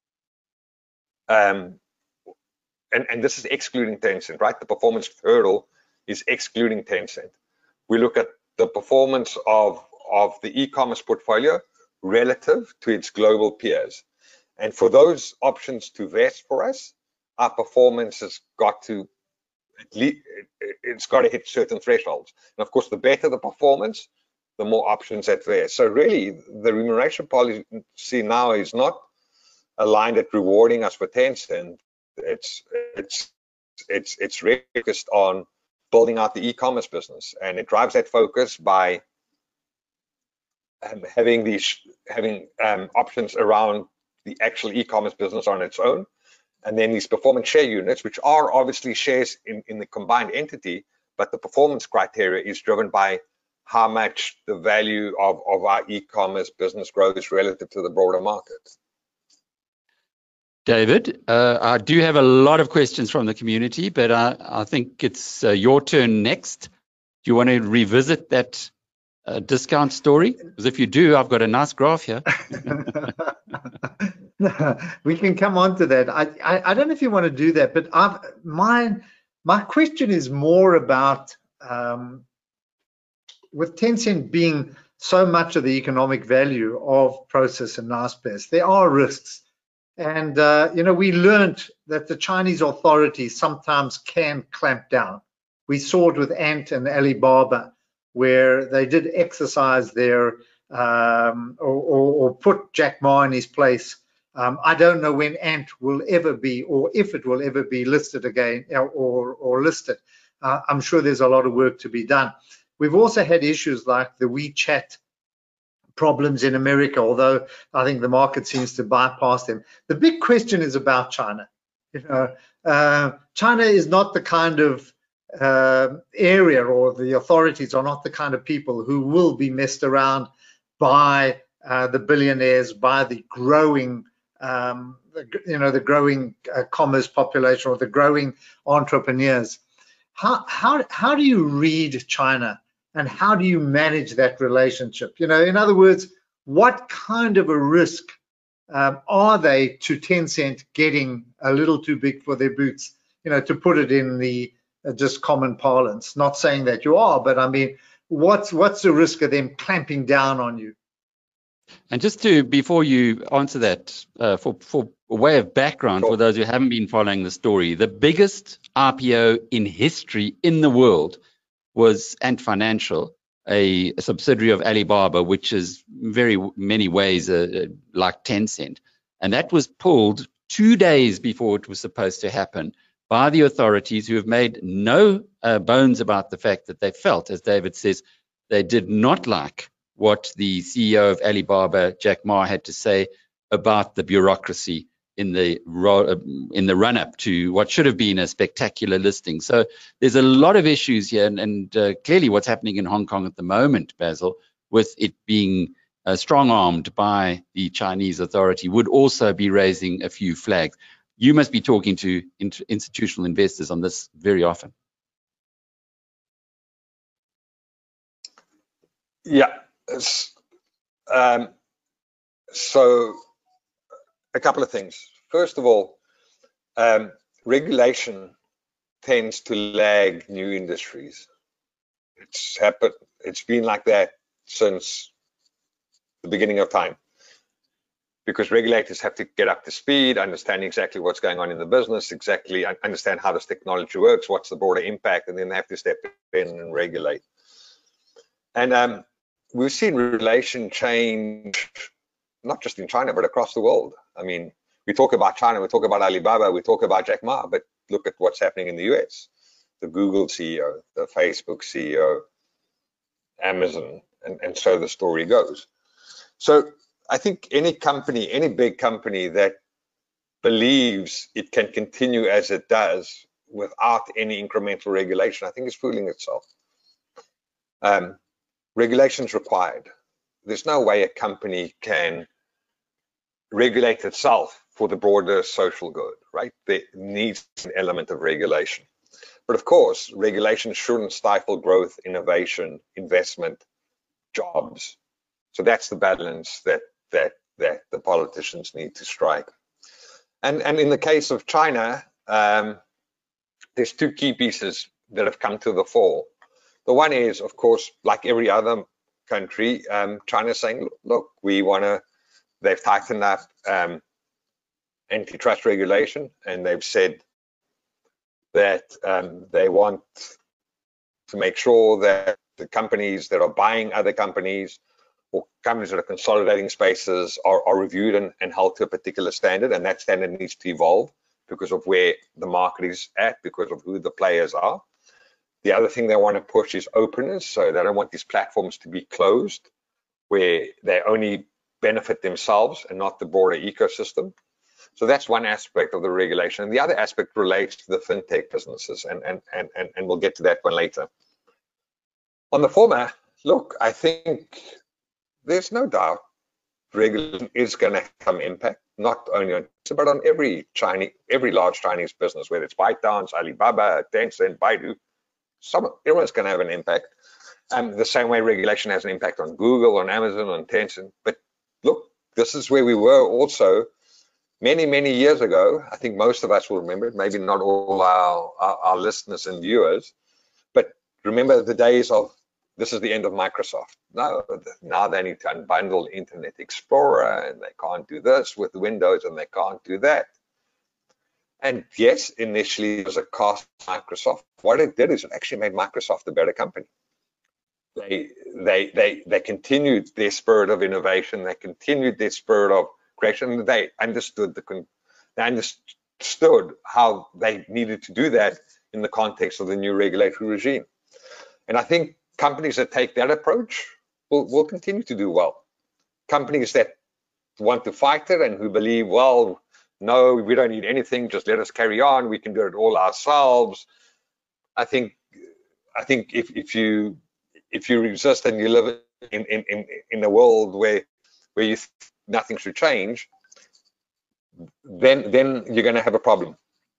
E: and this is excluding Tencent, right? The performance hurdle is excluding Tencent. We look at the performance of the e-commerce portfolio relative to its global peers. And for those options to vest for us, our performance has got to, it's got to hit certain thresholds. And of course, the better the performance, the more options at vest. So really, the remuneration policy now is not aligned at rewarding us for Tencent. It's really focused on building out the e-commerce business, and it drives that focus by having options around the actual e-commerce business on its own, and then these performance share units, which are obviously shares in the combined entity, but the performance criteria is driven by how much the value of our e-commerce business grows relative to the broader market.
A: David, I do have a lot of questions from the community, but I think it's your turn next. Do you want to revisit that discount story? Because if you do, I've got a nice graph here.
B: We can come on to that. I don't know if you want to do that, but my question is more about with Tencent being so much of the economic value of Prosus and Naspers, there are risks. And, we learned that the Chinese authorities sometimes can clamp down. We saw it with Ant and Alibaba, where they did exercise their, or put Jack Ma in his place. I don't know when Ant will ever be, or if it will ever be listed again, or listed. I'm sure there's a lot of work to be done. We've also had issues like the WeChat problems in America, although I think the market seems to bypass them. The big question is about China. China is not the kind of area, or the authorities are not the kind of people who will be messed around by the billionaires, by the growing, the growing commerce population, or the growing entrepreneurs. How do you read China? And how do you manage that relationship? In other words, what kind of a risk are they to Tencent getting a little too big for their boots? To put it in the just common parlance. Not saying that you are, but I mean, what's the risk of them clamping down on you?
A: And just before you answer that, for a way of background, for those who haven't been following the story, the biggest IPO in history in the world was Ant Financial, a subsidiary of Alibaba, which is very many ways like Tencent. And that was pulled 2 days before it was supposed to happen by the authorities, who have made no bones about the fact that they felt, as David says, they did not like what the CEO of Alibaba, Jack Ma, had to say about the bureaucracy in the run-up to what should have been a spectacular listing. So there's a lot of issues here, and clearly what's happening in Hong Kong at the moment, Basil, with it being strong-armed by the Chinese authority, would also be raising a few flags. You must be talking to institutional investors on this very often.
E: Yeah. So a couple of things. First of all, regulation tends to lag new industries. It's happened. It's been like that since the beginning of time, because regulators have to get up to speed, understand exactly what's going on in the business, exactly understand how this technology works, what's the broader impact, and then they have to step in and regulate. And we've seen regulation change, not just in China, but across the world. I mean, we talk about China, we talk about Alibaba, we talk about Jack Ma, but look at what's happening in the US. The Google CEO, the Facebook CEO, Amazon, and so the story goes. So I think any company, any big company that believes it can continue as it does without any incremental regulation, I think is fooling itself. Regulation is required. There's no way a company can regulate itself for the broader social good, right? There needs an element of regulation. But of course, regulation shouldn't stifle growth, innovation, investment, jobs. So that's the balance that that the politicians need to strike. And in the case of China, there's two key pieces that have come to the fore. The one is, of course, like every other country, China's saying, look, they've tightened up antitrust regulation, and they've said that they want to make sure that the companies that are buying other companies or companies that are consolidating spaces are reviewed and held to a particular standard, and that standard needs to evolve because of where the market is at, because of who the players are. The other thing they want to push is openness, so they don't want these platforms to be closed, where they only benefit themselves and not the broader ecosystem. So that's one aspect of the regulation. And the other aspect relates to the fintech businesses, and we'll get to that one later. On the former, look, I think there's no doubt regulation is going to have some impact, not only on, but on every large Chinese business, whether it's ByteDance, Alibaba, Tencent, Baidu. Everyone's going to have an impact. The same way regulation has an impact on Google, on Amazon, on Tencent. But look, this is where we were also many years ago. I think most of us will remember it, maybe not all our listeners and viewers, but remember the days of, this is the end of Microsoft. No, now they need to unbundle Internet Explorer, and they can't do this with Windows, and they can't do that. And yes, initially it was a cost to Microsoft. What it did is it actually made Microsoft a better company. They continued their spirit of innovation. They continued their spirit of creation. They understood how they needed to do that in the context of the new regulatory regime. And I think companies that take that approach will continue to do well. Companies that want to fight it and who believe, well, no, we don't need anything, just let us carry on, we can do it all ourselves. I think if you resist and you live in a world where you think nothing should change, then you're going to have a problem.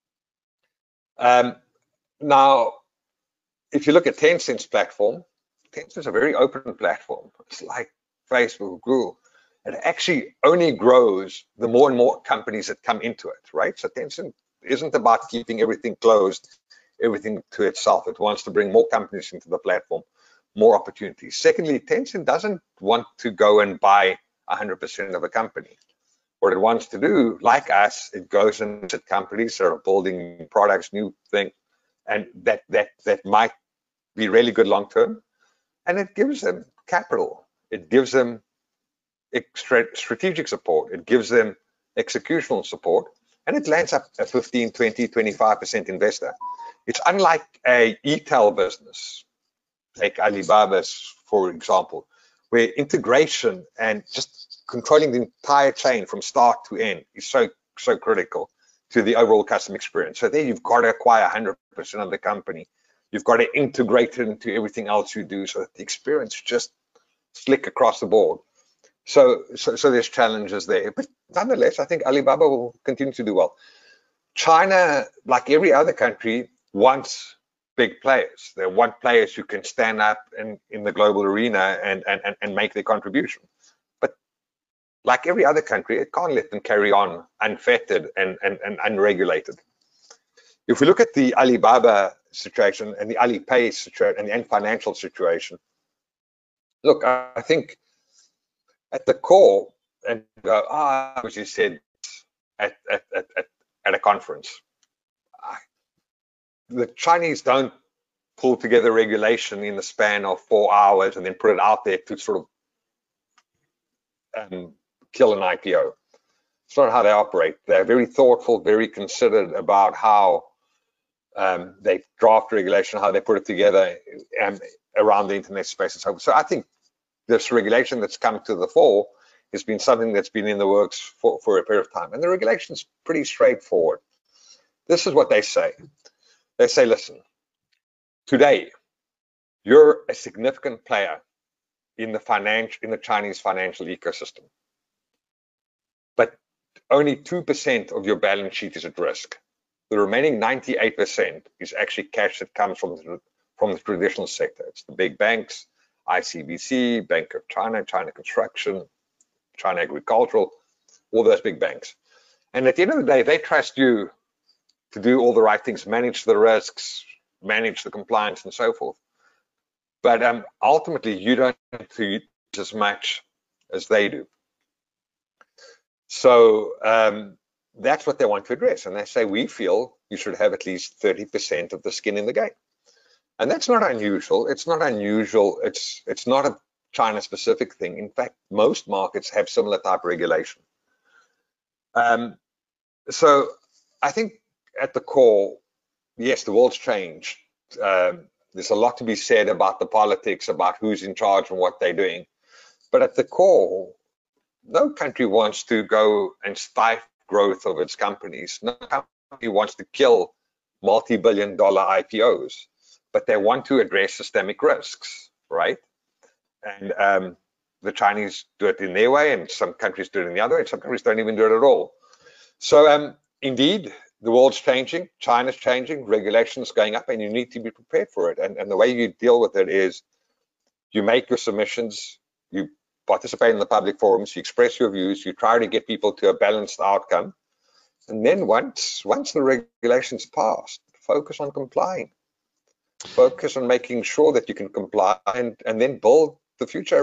E: Now, if you look at Tencent's platform, Tencent's a very open platform. It's like Facebook, Google. It actually only grows the more and more companies that come into it, right? So Tencent isn't about keeping everything closed, everything to itself. It wants to bring more companies into the platform, more opportunities. Secondly, Tencent doesn't want to go and buy 100% of a company. What it wants to do, like us, it goes into companies that are building products, new things, and that might be really good long term, and it gives them capital, it gives them strategic support, it gives them executional support, and it lands up a 15, 20, 25% investor. It's unlike a e-tail business, like Alibaba's, for example, where integration and just controlling the entire chain from start to end is so critical to the overall customer experience. So there you've got to acquire 100% of the company. You've got to integrate it into everything else you do so that the experience just slick across the board. So there's challenges there. But nonetheless, I think Alibaba will continue to do well. China, like every other country, wants big players. They want players who can stand up in the global arena and make their contribution. But like every other country, it can't let them carry on unfettered and unregulated. If we look at the Alibaba situation and the Alipay situation and the Ant Financial situation, look, I think at the core, and as you said at a conference, the Chinese don't pull together regulation in the span of 4 hours and then put it out there to sort of kill an IPO. It's not how they operate. They're very thoughtful, very considered about how they draft regulation, how they put it together around the internet space and so on. So I think this regulation that's come to the fore has been something that's been in the works for a period of time. And the regulation is pretty straightforward. This is what they say. They say, listen, today, you're a significant player in the Chinese financial ecosystem, but only 2% of your balance sheet is at risk. The remaining 98% is actually cash that comes from the traditional sector. It's the big banks, ICBC, Bank of China, China Construction, China Agricultural, all those big banks. And at the end of the day, they trust you to do all the right things, manage the risks, manage the compliance and so forth. But ultimately, you don't have to use as much as they do. So that's what they want to address. And they say, we feel you should have at least 30% of the skin in the game. And that's not unusual. It's not unusual. It's not a China-specific thing. In fact, most markets have similar type of regulation. So I think at the core, yes, the world's changed. There's a lot to be said about the politics, about who's in charge and what they're doing. But at the core, no country wants to go and stifle growth of its companies. No company wants to kill multi-billion-dollar IPOs, but they want to address systemic risks, right? And the Chinese do it in their way, and some countries do it in the other way, and some countries don't even do it at all. So indeed, the world's changing, China's changing, regulations going up, and you need to be prepared for it. And the way you deal with it is you make your submissions, you participate in the public forums, you express your views, you try to get people to a balanced outcome. And then once the regulations passed, focus on complying. Focus on making sure that you can comply and then build the future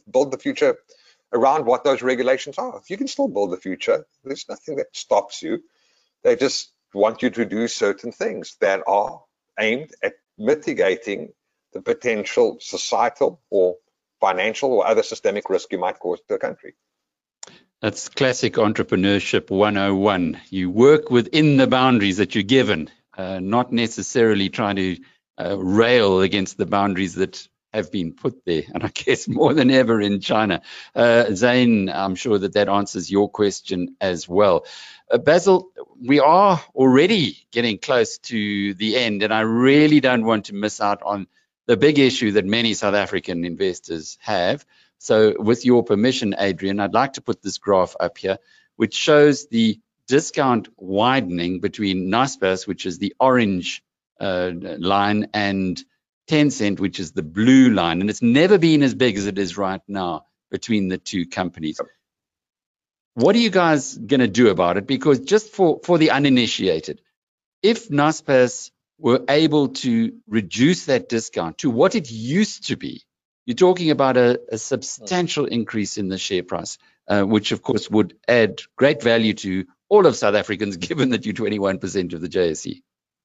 E: around what those regulations are. You can still build the future. There's nothing that stops you. They just want you to do certain things that are aimed at mitigating the potential societal or financial or other systemic risk you might cause to a country.
A: That's classic entrepreneurship 101. You work within the boundaries that you're given, not necessarily trying to rail against the boundaries that have been put there, and I guess more than ever in China. Zane, I'm sure that answers your question as well. Basil, we are already getting close to the end, and I really don't want to miss out on the big issue that many South African investors have. So with your permission, Adrian, I'd like to put this graph up here, which shows the discount widening between Naspers, which is the orange line, and Tencent, which is the blue line. And it's never been as big as it is right now between the two companies. What are you guys going to do about it? Because just for the uninitiated, if Naspers were able to reduce that discount to what it used to be, you're talking about a substantial increase in the share price, which of course would add great value to all of South Africans, given that you're 21% of the JSE.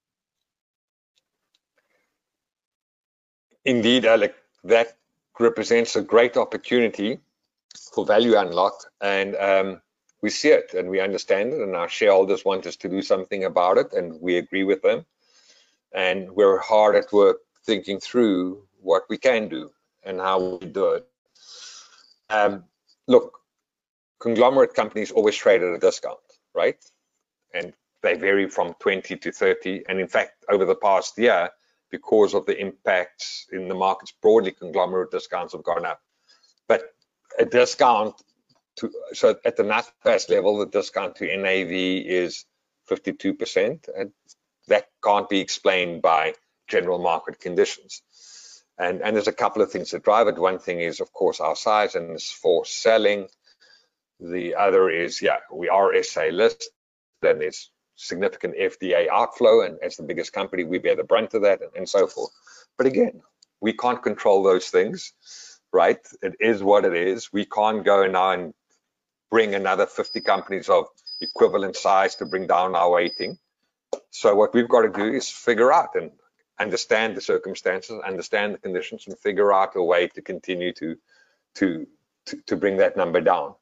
E: Indeed, Alec, that represents a great opportunity for value unlock, and we see it and we understand it, and our shareholders want us to do something about it, and we agree with them. And we're hard at work thinking through what we can do and how we do it. Look, conglomerate companies always trade at a discount, right? And they vary from 20 to 30. And in fact, over the past year, because of the impacts in the markets broadly, conglomerate discounts have gone up. But a discount so at the Naspers level, the discount to NAV is 52%. And that can't be explained by general market conditions. And there's a couple of things that drive it. One thing is, of course, our size and it's for selling. The other is, we are SA listed, then there's significant FDA outflow, and as the biggest company, we bear the brunt of that, and so forth. But again, we can't control those things, right? It is what it is. We can't go now and bring another 50 companies of equivalent size to bring down our weighting. So what we've got to do is figure out and understand the circumstances, understand the conditions, and figure out a way to continue to bring that number down.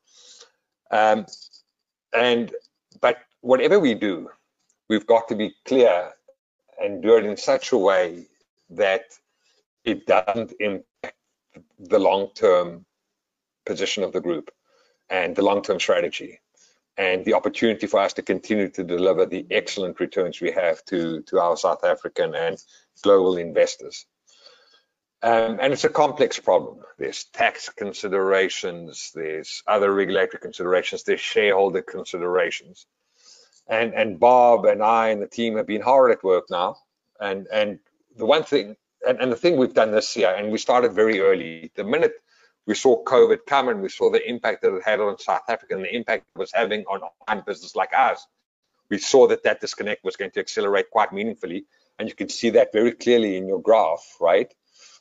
E: But whatever we do, we've got to be clear and do it in such a way that it doesn't impact the long-term position of the group and the long-term strategy and the opportunity for us to continue to deliver the excellent returns we have to our South African and global investors. And it's a complex problem. There's tax considerations, there's other regulatory considerations, there's shareholder considerations. And Bob and I and the team have been hard at work now. And the one thing, and the thing we've done this year, and we started very early, the minute we saw COVID come, and we saw the impact that it had on South Africa and the impact it was having on online business like ours. We saw that that disconnect was going to accelerate quite meaningfully, and you can see that very clearly in your graph, right?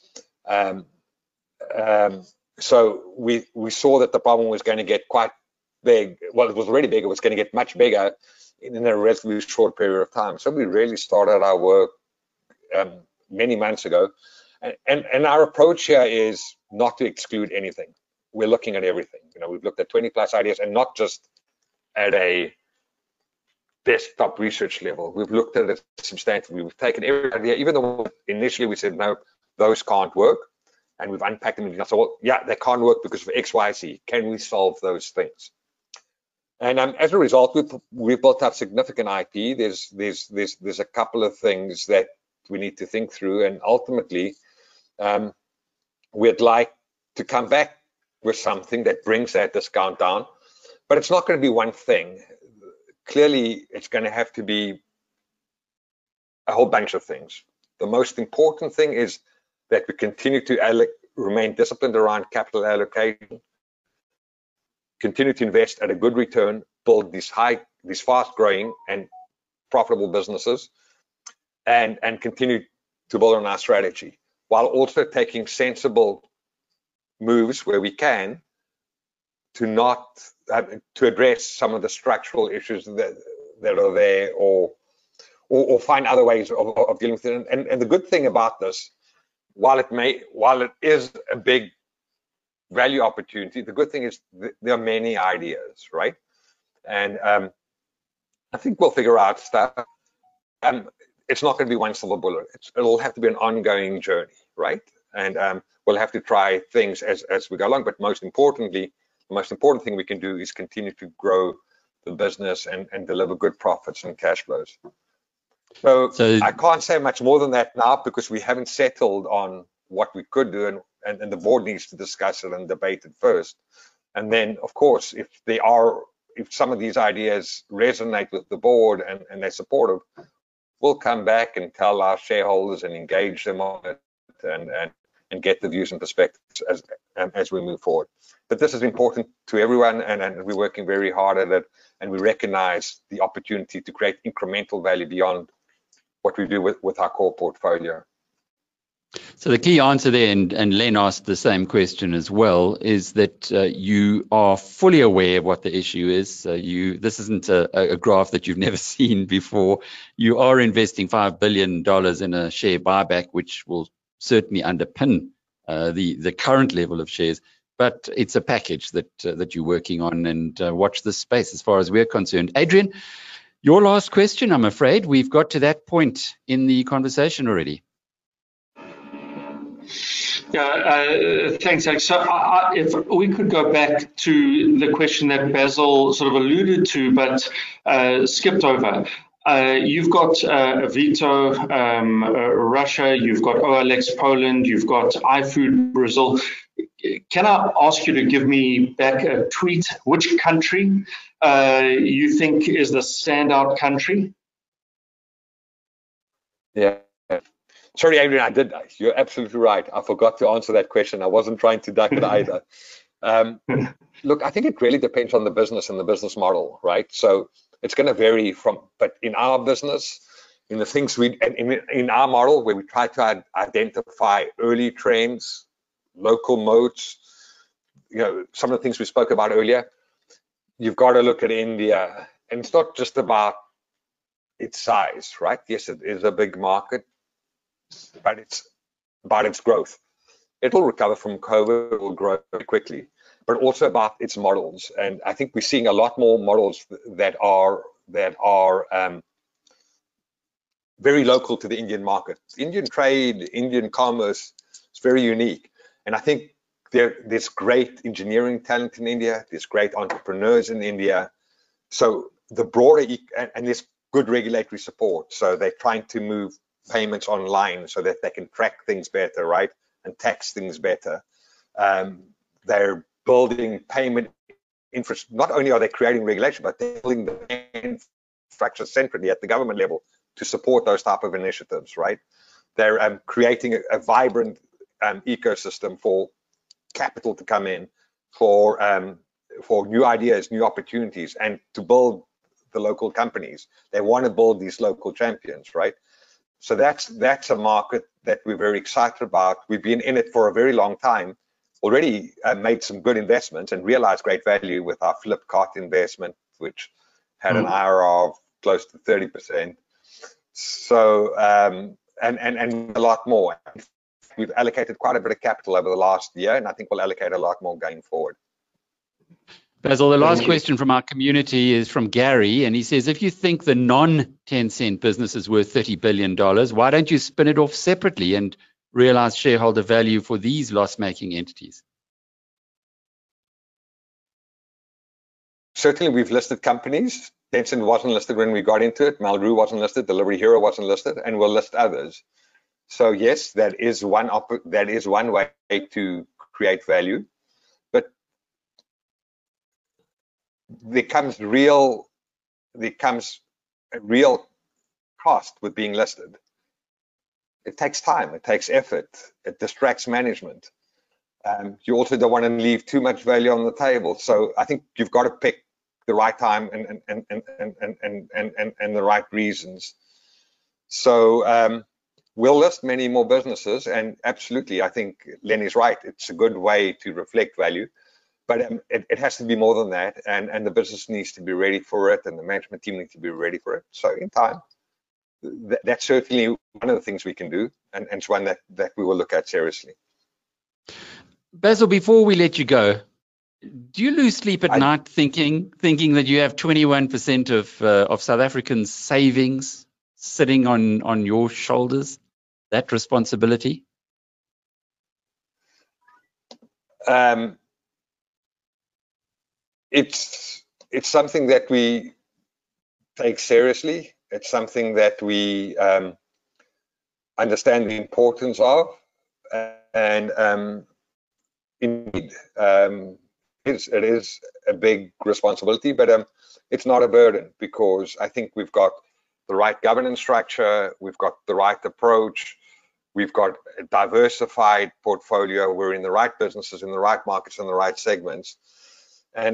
E: So we saw that the problem was going to get quite big. Well, it was already big. It was going to get much bigger in a relatively short period of time. So we really started our work many months ago. And our approach here is not to exclude anything. We're looking at everything. You know, we've looked at 20 plus ideas, and not just at a desktop research level. We've looked at it substantially. We've taken every idea, even though initially we said, no, those can't work. And we've unpacked them and said, well, yeah, they can't work because of X, Y, Z. Can we solve those things? And as a result, we've built up significant IP. There's a couple of things that we need to think through, and ultimately, we'd like to come back with something that brings that discount down, but it's not going to be one thing. Clearly, it's going to have to be a whole bunch of things. The most important thing is that we continue to remain disciplined around capital allocation, continue to invest at a good return, build these fast-growing and profitable businesses, and continue to build on our strategy, while also taking sensible moves where we can to address some of the structural issues that are there, or find other ways of dealing with it. And the good thing about this, while it is a big value opportunity, the good thing is there are many ideas, right? And I think we'll figure out stuff. It's not going to be one silver bullet. It'll have to be an ongoing journey, right? And we'll have to try things as we go along. But most importantly, the most important thing we can do is continue to grow the business and deliver good profits and cash flows. So I can't say much more than that now, because we haven't settled on what we could do, and the board needs to discuss it and debate it first. And then, of course, if some of these ideas resonate with the board and they're supportive, we'll come back and tell our shareholders and engage them on it and get the views and perspectives as we move forward. But this is important to everyone, and we're working very hard at it, and we recognize the opportunity to create incremental value beyond what we do with our core portfolio.
A: So the key answer there, and Len asked the same question as well, is that you are fully aware of what the issue is. This isn't a graph that you've never seen before. You are investing $5 billion in a share buyback, which will certainly underpin the current level of shares. But it's a package that you're working on, and watch this space as far as we're concerned. Adrian, your last question, I'm afraid. We've got to that point in the conversation already.
D: Yeah, thanks, Alex. So if we could go back to the question that Basil sort of alluded to, but skipped over. You've got Avito, Russia, you've got OLX Poland, you've got iFood Brazil. Can I ask you to give me back a tweet? Which country you think is the standout country?
E: Yeah. Sorry, Adrian, I did. You're absolutely right. I forgot to answer that question. I wasn't trying to duck it either. Look, I think it really depends on the business and the business model, right? So it's going to vary but in our business, in the things in our model, where we try to identify early trends, local modes, some of the things we spoke about earlier, you've got to look at India. And it's not just about its size, right? Yes, it is a big market, but it's about its growth. It will recover from COVID, it will grow very quickly, but also about its models. And I think we're seeing a lot more models that are very local to the Indian market. Indian trade, Indian commerce is very unique. And I think there's great engineering talent in India, there's great entrepreneurs in India. So the broader, and there's good regulatory support. So they're trying to move payments online so that they can track things better, right? And tax things better. They're building payment infrastructure. Not only are they creating regulation, but they're building the infrastructure centrally at the government level to support those type of initiatives, right? They're creating a vibrant ecosystem for capital to come in for new ideas, new opportunities, and to build the local companies. They want to build these local champions, right? So that's a market that we're very excited about. We've been in it for a very long time, already made some good investments and realized great value with our Flipkart investment, which had an IRR of close to 30%. So, and a lot more. We've allocated quite a bit of capital over the last year, and I think we'll allocate a lot more going forward.
A: Basil, the last question from our community is from Gary, and he says, if you think the non-Tencent business is worth $30 billion, why don't you spin it off separately and realize shareholder value for these loss-making entities?
E: Certainly, we've listed companies. Tencent wasn't listed when we got into it. Mail.ru wasn't listed. Delivery Hero wasn't listed, and we'll list others. So yes, that is one way to create value. There comes a real cost with being listed. It takes time, it takes effort, it distracts management. You also don't want to leave too much value on the table. So I think you've got to pick the right time and the right reasons. So we'll list many more businesses, and absolutely, I think Lenny's right. It's a good way to reflect value. But it has to be more than that, and the business needs to be ready for it, and the management team needs to be ready for it. So in time, that's certainly one of the things we can do, and it's one that we will look at seriously.
A: Basil, before we let you go, do you lose sleep at night thinking that you have 21% of South African savings sitting on your shoulders, that responsibility?
E: It's something that we take seriously. It's something that we understand the importance of, and indeed, it is a big responsibility, but it's not a burden, because I think we've got the right governance structure, we've got the right approach, we've got a diversified portfolio. We're in the right businesses, in the right markets, in the right segments. And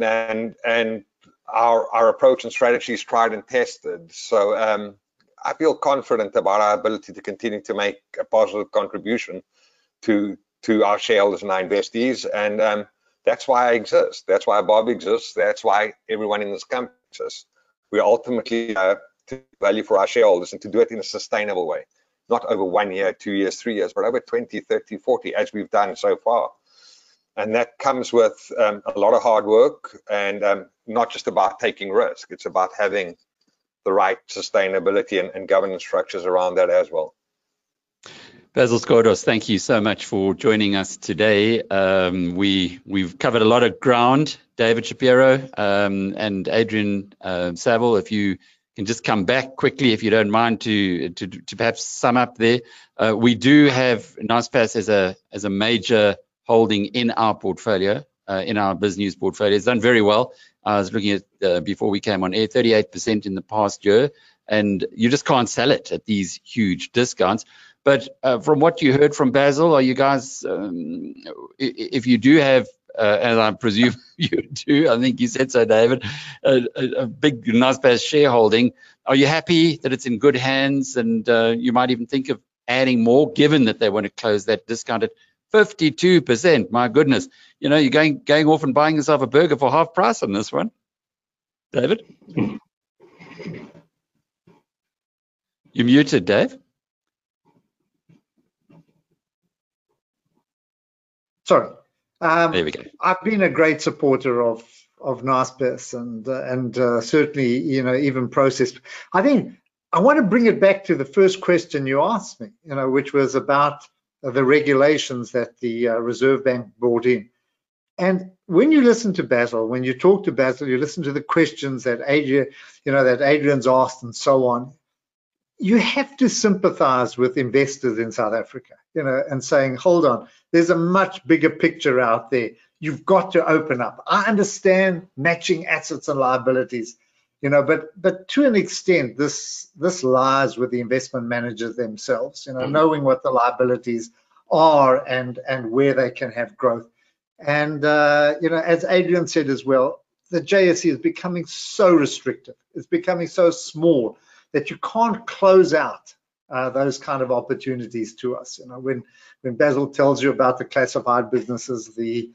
E: our approach and strategy is tried and tested. So I feel confident about our ability to continue to make a positive contribution to our shareholders and our investees. And that's why I exist. That's why Bob exists. That's why everyone in this company exists. We ultimately to value for our shareholders, and to do it in a sustainable way, not over 1 year, 2 years, 3 years, but over 20, 30, 40, as we've done so far. And that comes with a lot of hard work, and not just about taking risk. It's about having the right sustainability and governance structures around that as well.
A: Basil Sgourdos, thank you so much for joining us today. We've covered a lot of ground. David Shapiro and Adrian Saville, if you can just come back quickly, if you don't mind, to perhaps sum up there. We do have Naspers as a major holding in our portfolio, in our BizNews portfolio. It's done very well. I was looking at before we came on air, 38% in the past year, and you just can't sell it at these huge discounts. But from what you heard from Basil, are you guys, if you do have, and I presume you do, I think you said so, David, a big Naspers shareholding, are you happy that it's in good hands, and you might even think of adding more, given that they want to close that discount at 52%? My goodness, you know, you're going off and buying yourself a burger for half price on this one. David? You're muted, Dave.
B: Sorry.
A: There we go.
B: I've been a great supporter of Naspers, and certainly, you know, even Prosus. I think I want to bring it back to the first question you asked me, you know, which was about the regulations that the Reserve Bank brought in. And when you listen to Basil, when you talk to Basil, you listen to the questions that Adrian's asked and so on, you have to sympathize with investors in South Africa, you know, and saying, hold on, there's a much bigger picture out there. You've got to open up. I understand matching assets and liabilities, you know, but to an extent, this lies with the investment managers themselves, you know, knowing what the liabilities are and where they can have growth. And, you know, as Adrian said as well, the JSE is becoming so restrictive. It's becoming so small that you can't close out those kind of opportunities to us. You know, when Basil tells you about the classified businesses, the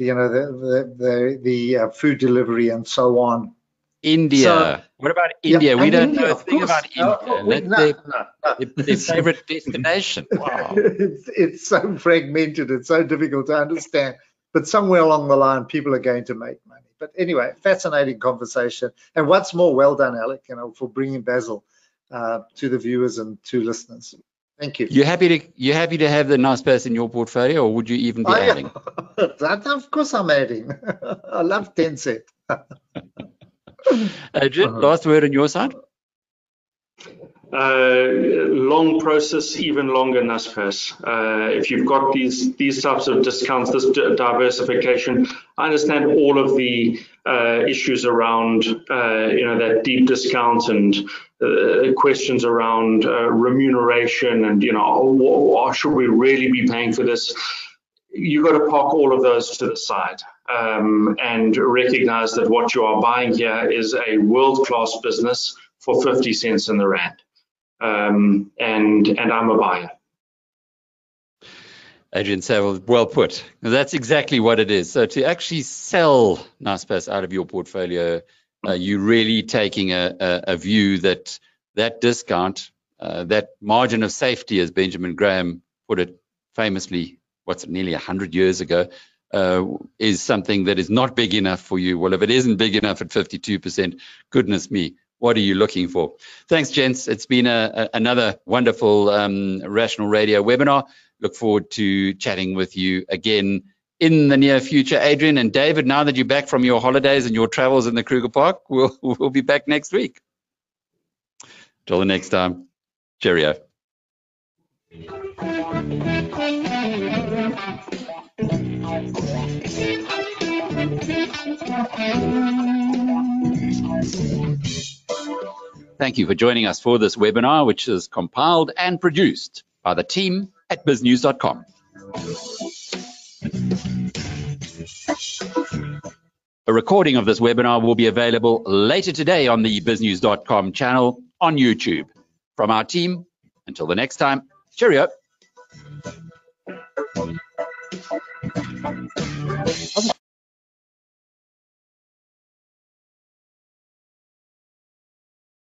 B: food delivery and so on.
A: India. So, what about India?
B: Yeah,
A: we don't
B: India,
A: know a thing about India. That's their favorite destination. Wow.
B: It's so fragmented. It's so difficult to understand. But somewhere along the line, people are going to make money. But anyway, fascinating conversation. And what's more, well done, Alec, you know, for bringing Basil to the viewers and to listeners. Thank you.
A: You happy to have the Naspers in your portfolio, or would you even be adding?
B: Of course, I'm adding. I love Tencent.
A: Adrian, last word on your side.
D: Long process, even longer Naspers. If you've got these types of discounts, this diversification, I understand all of the issues around you know, that deep discount and questions around remuneration and, you know, should we really be paying for this? You've got to park all of those to the side and recognize that what you are buying here is a world-class business for 50 cents in the rand. And I'm a buyer.
A: Adrian Saville, well put. That's exactly what it is. So to actually sell Naspers out of your portfolio, you're really taking a view that discount, that margin of safety, as Benjamin Graham put it famously, nearly 100 years ago, is something that is not big enough for you. Well, if it isn't big enough at 52%, goodness me, what are you looking for? Thanks, gents. It's been another wonderful Rational Radio webinar. Look forward to chatting with you again in the near future. Adrian and David, now that you're back from your holidays and your travels in the Kruger Park, we'll be back next week. Till the next time, cheerio. Thank you for joining us for this webinar, which is compiled and produced by the team at biznews.com. A recording of this webinar will be available later today on the biznews.com channel on YouTube. From our team, until the next time, cheerio.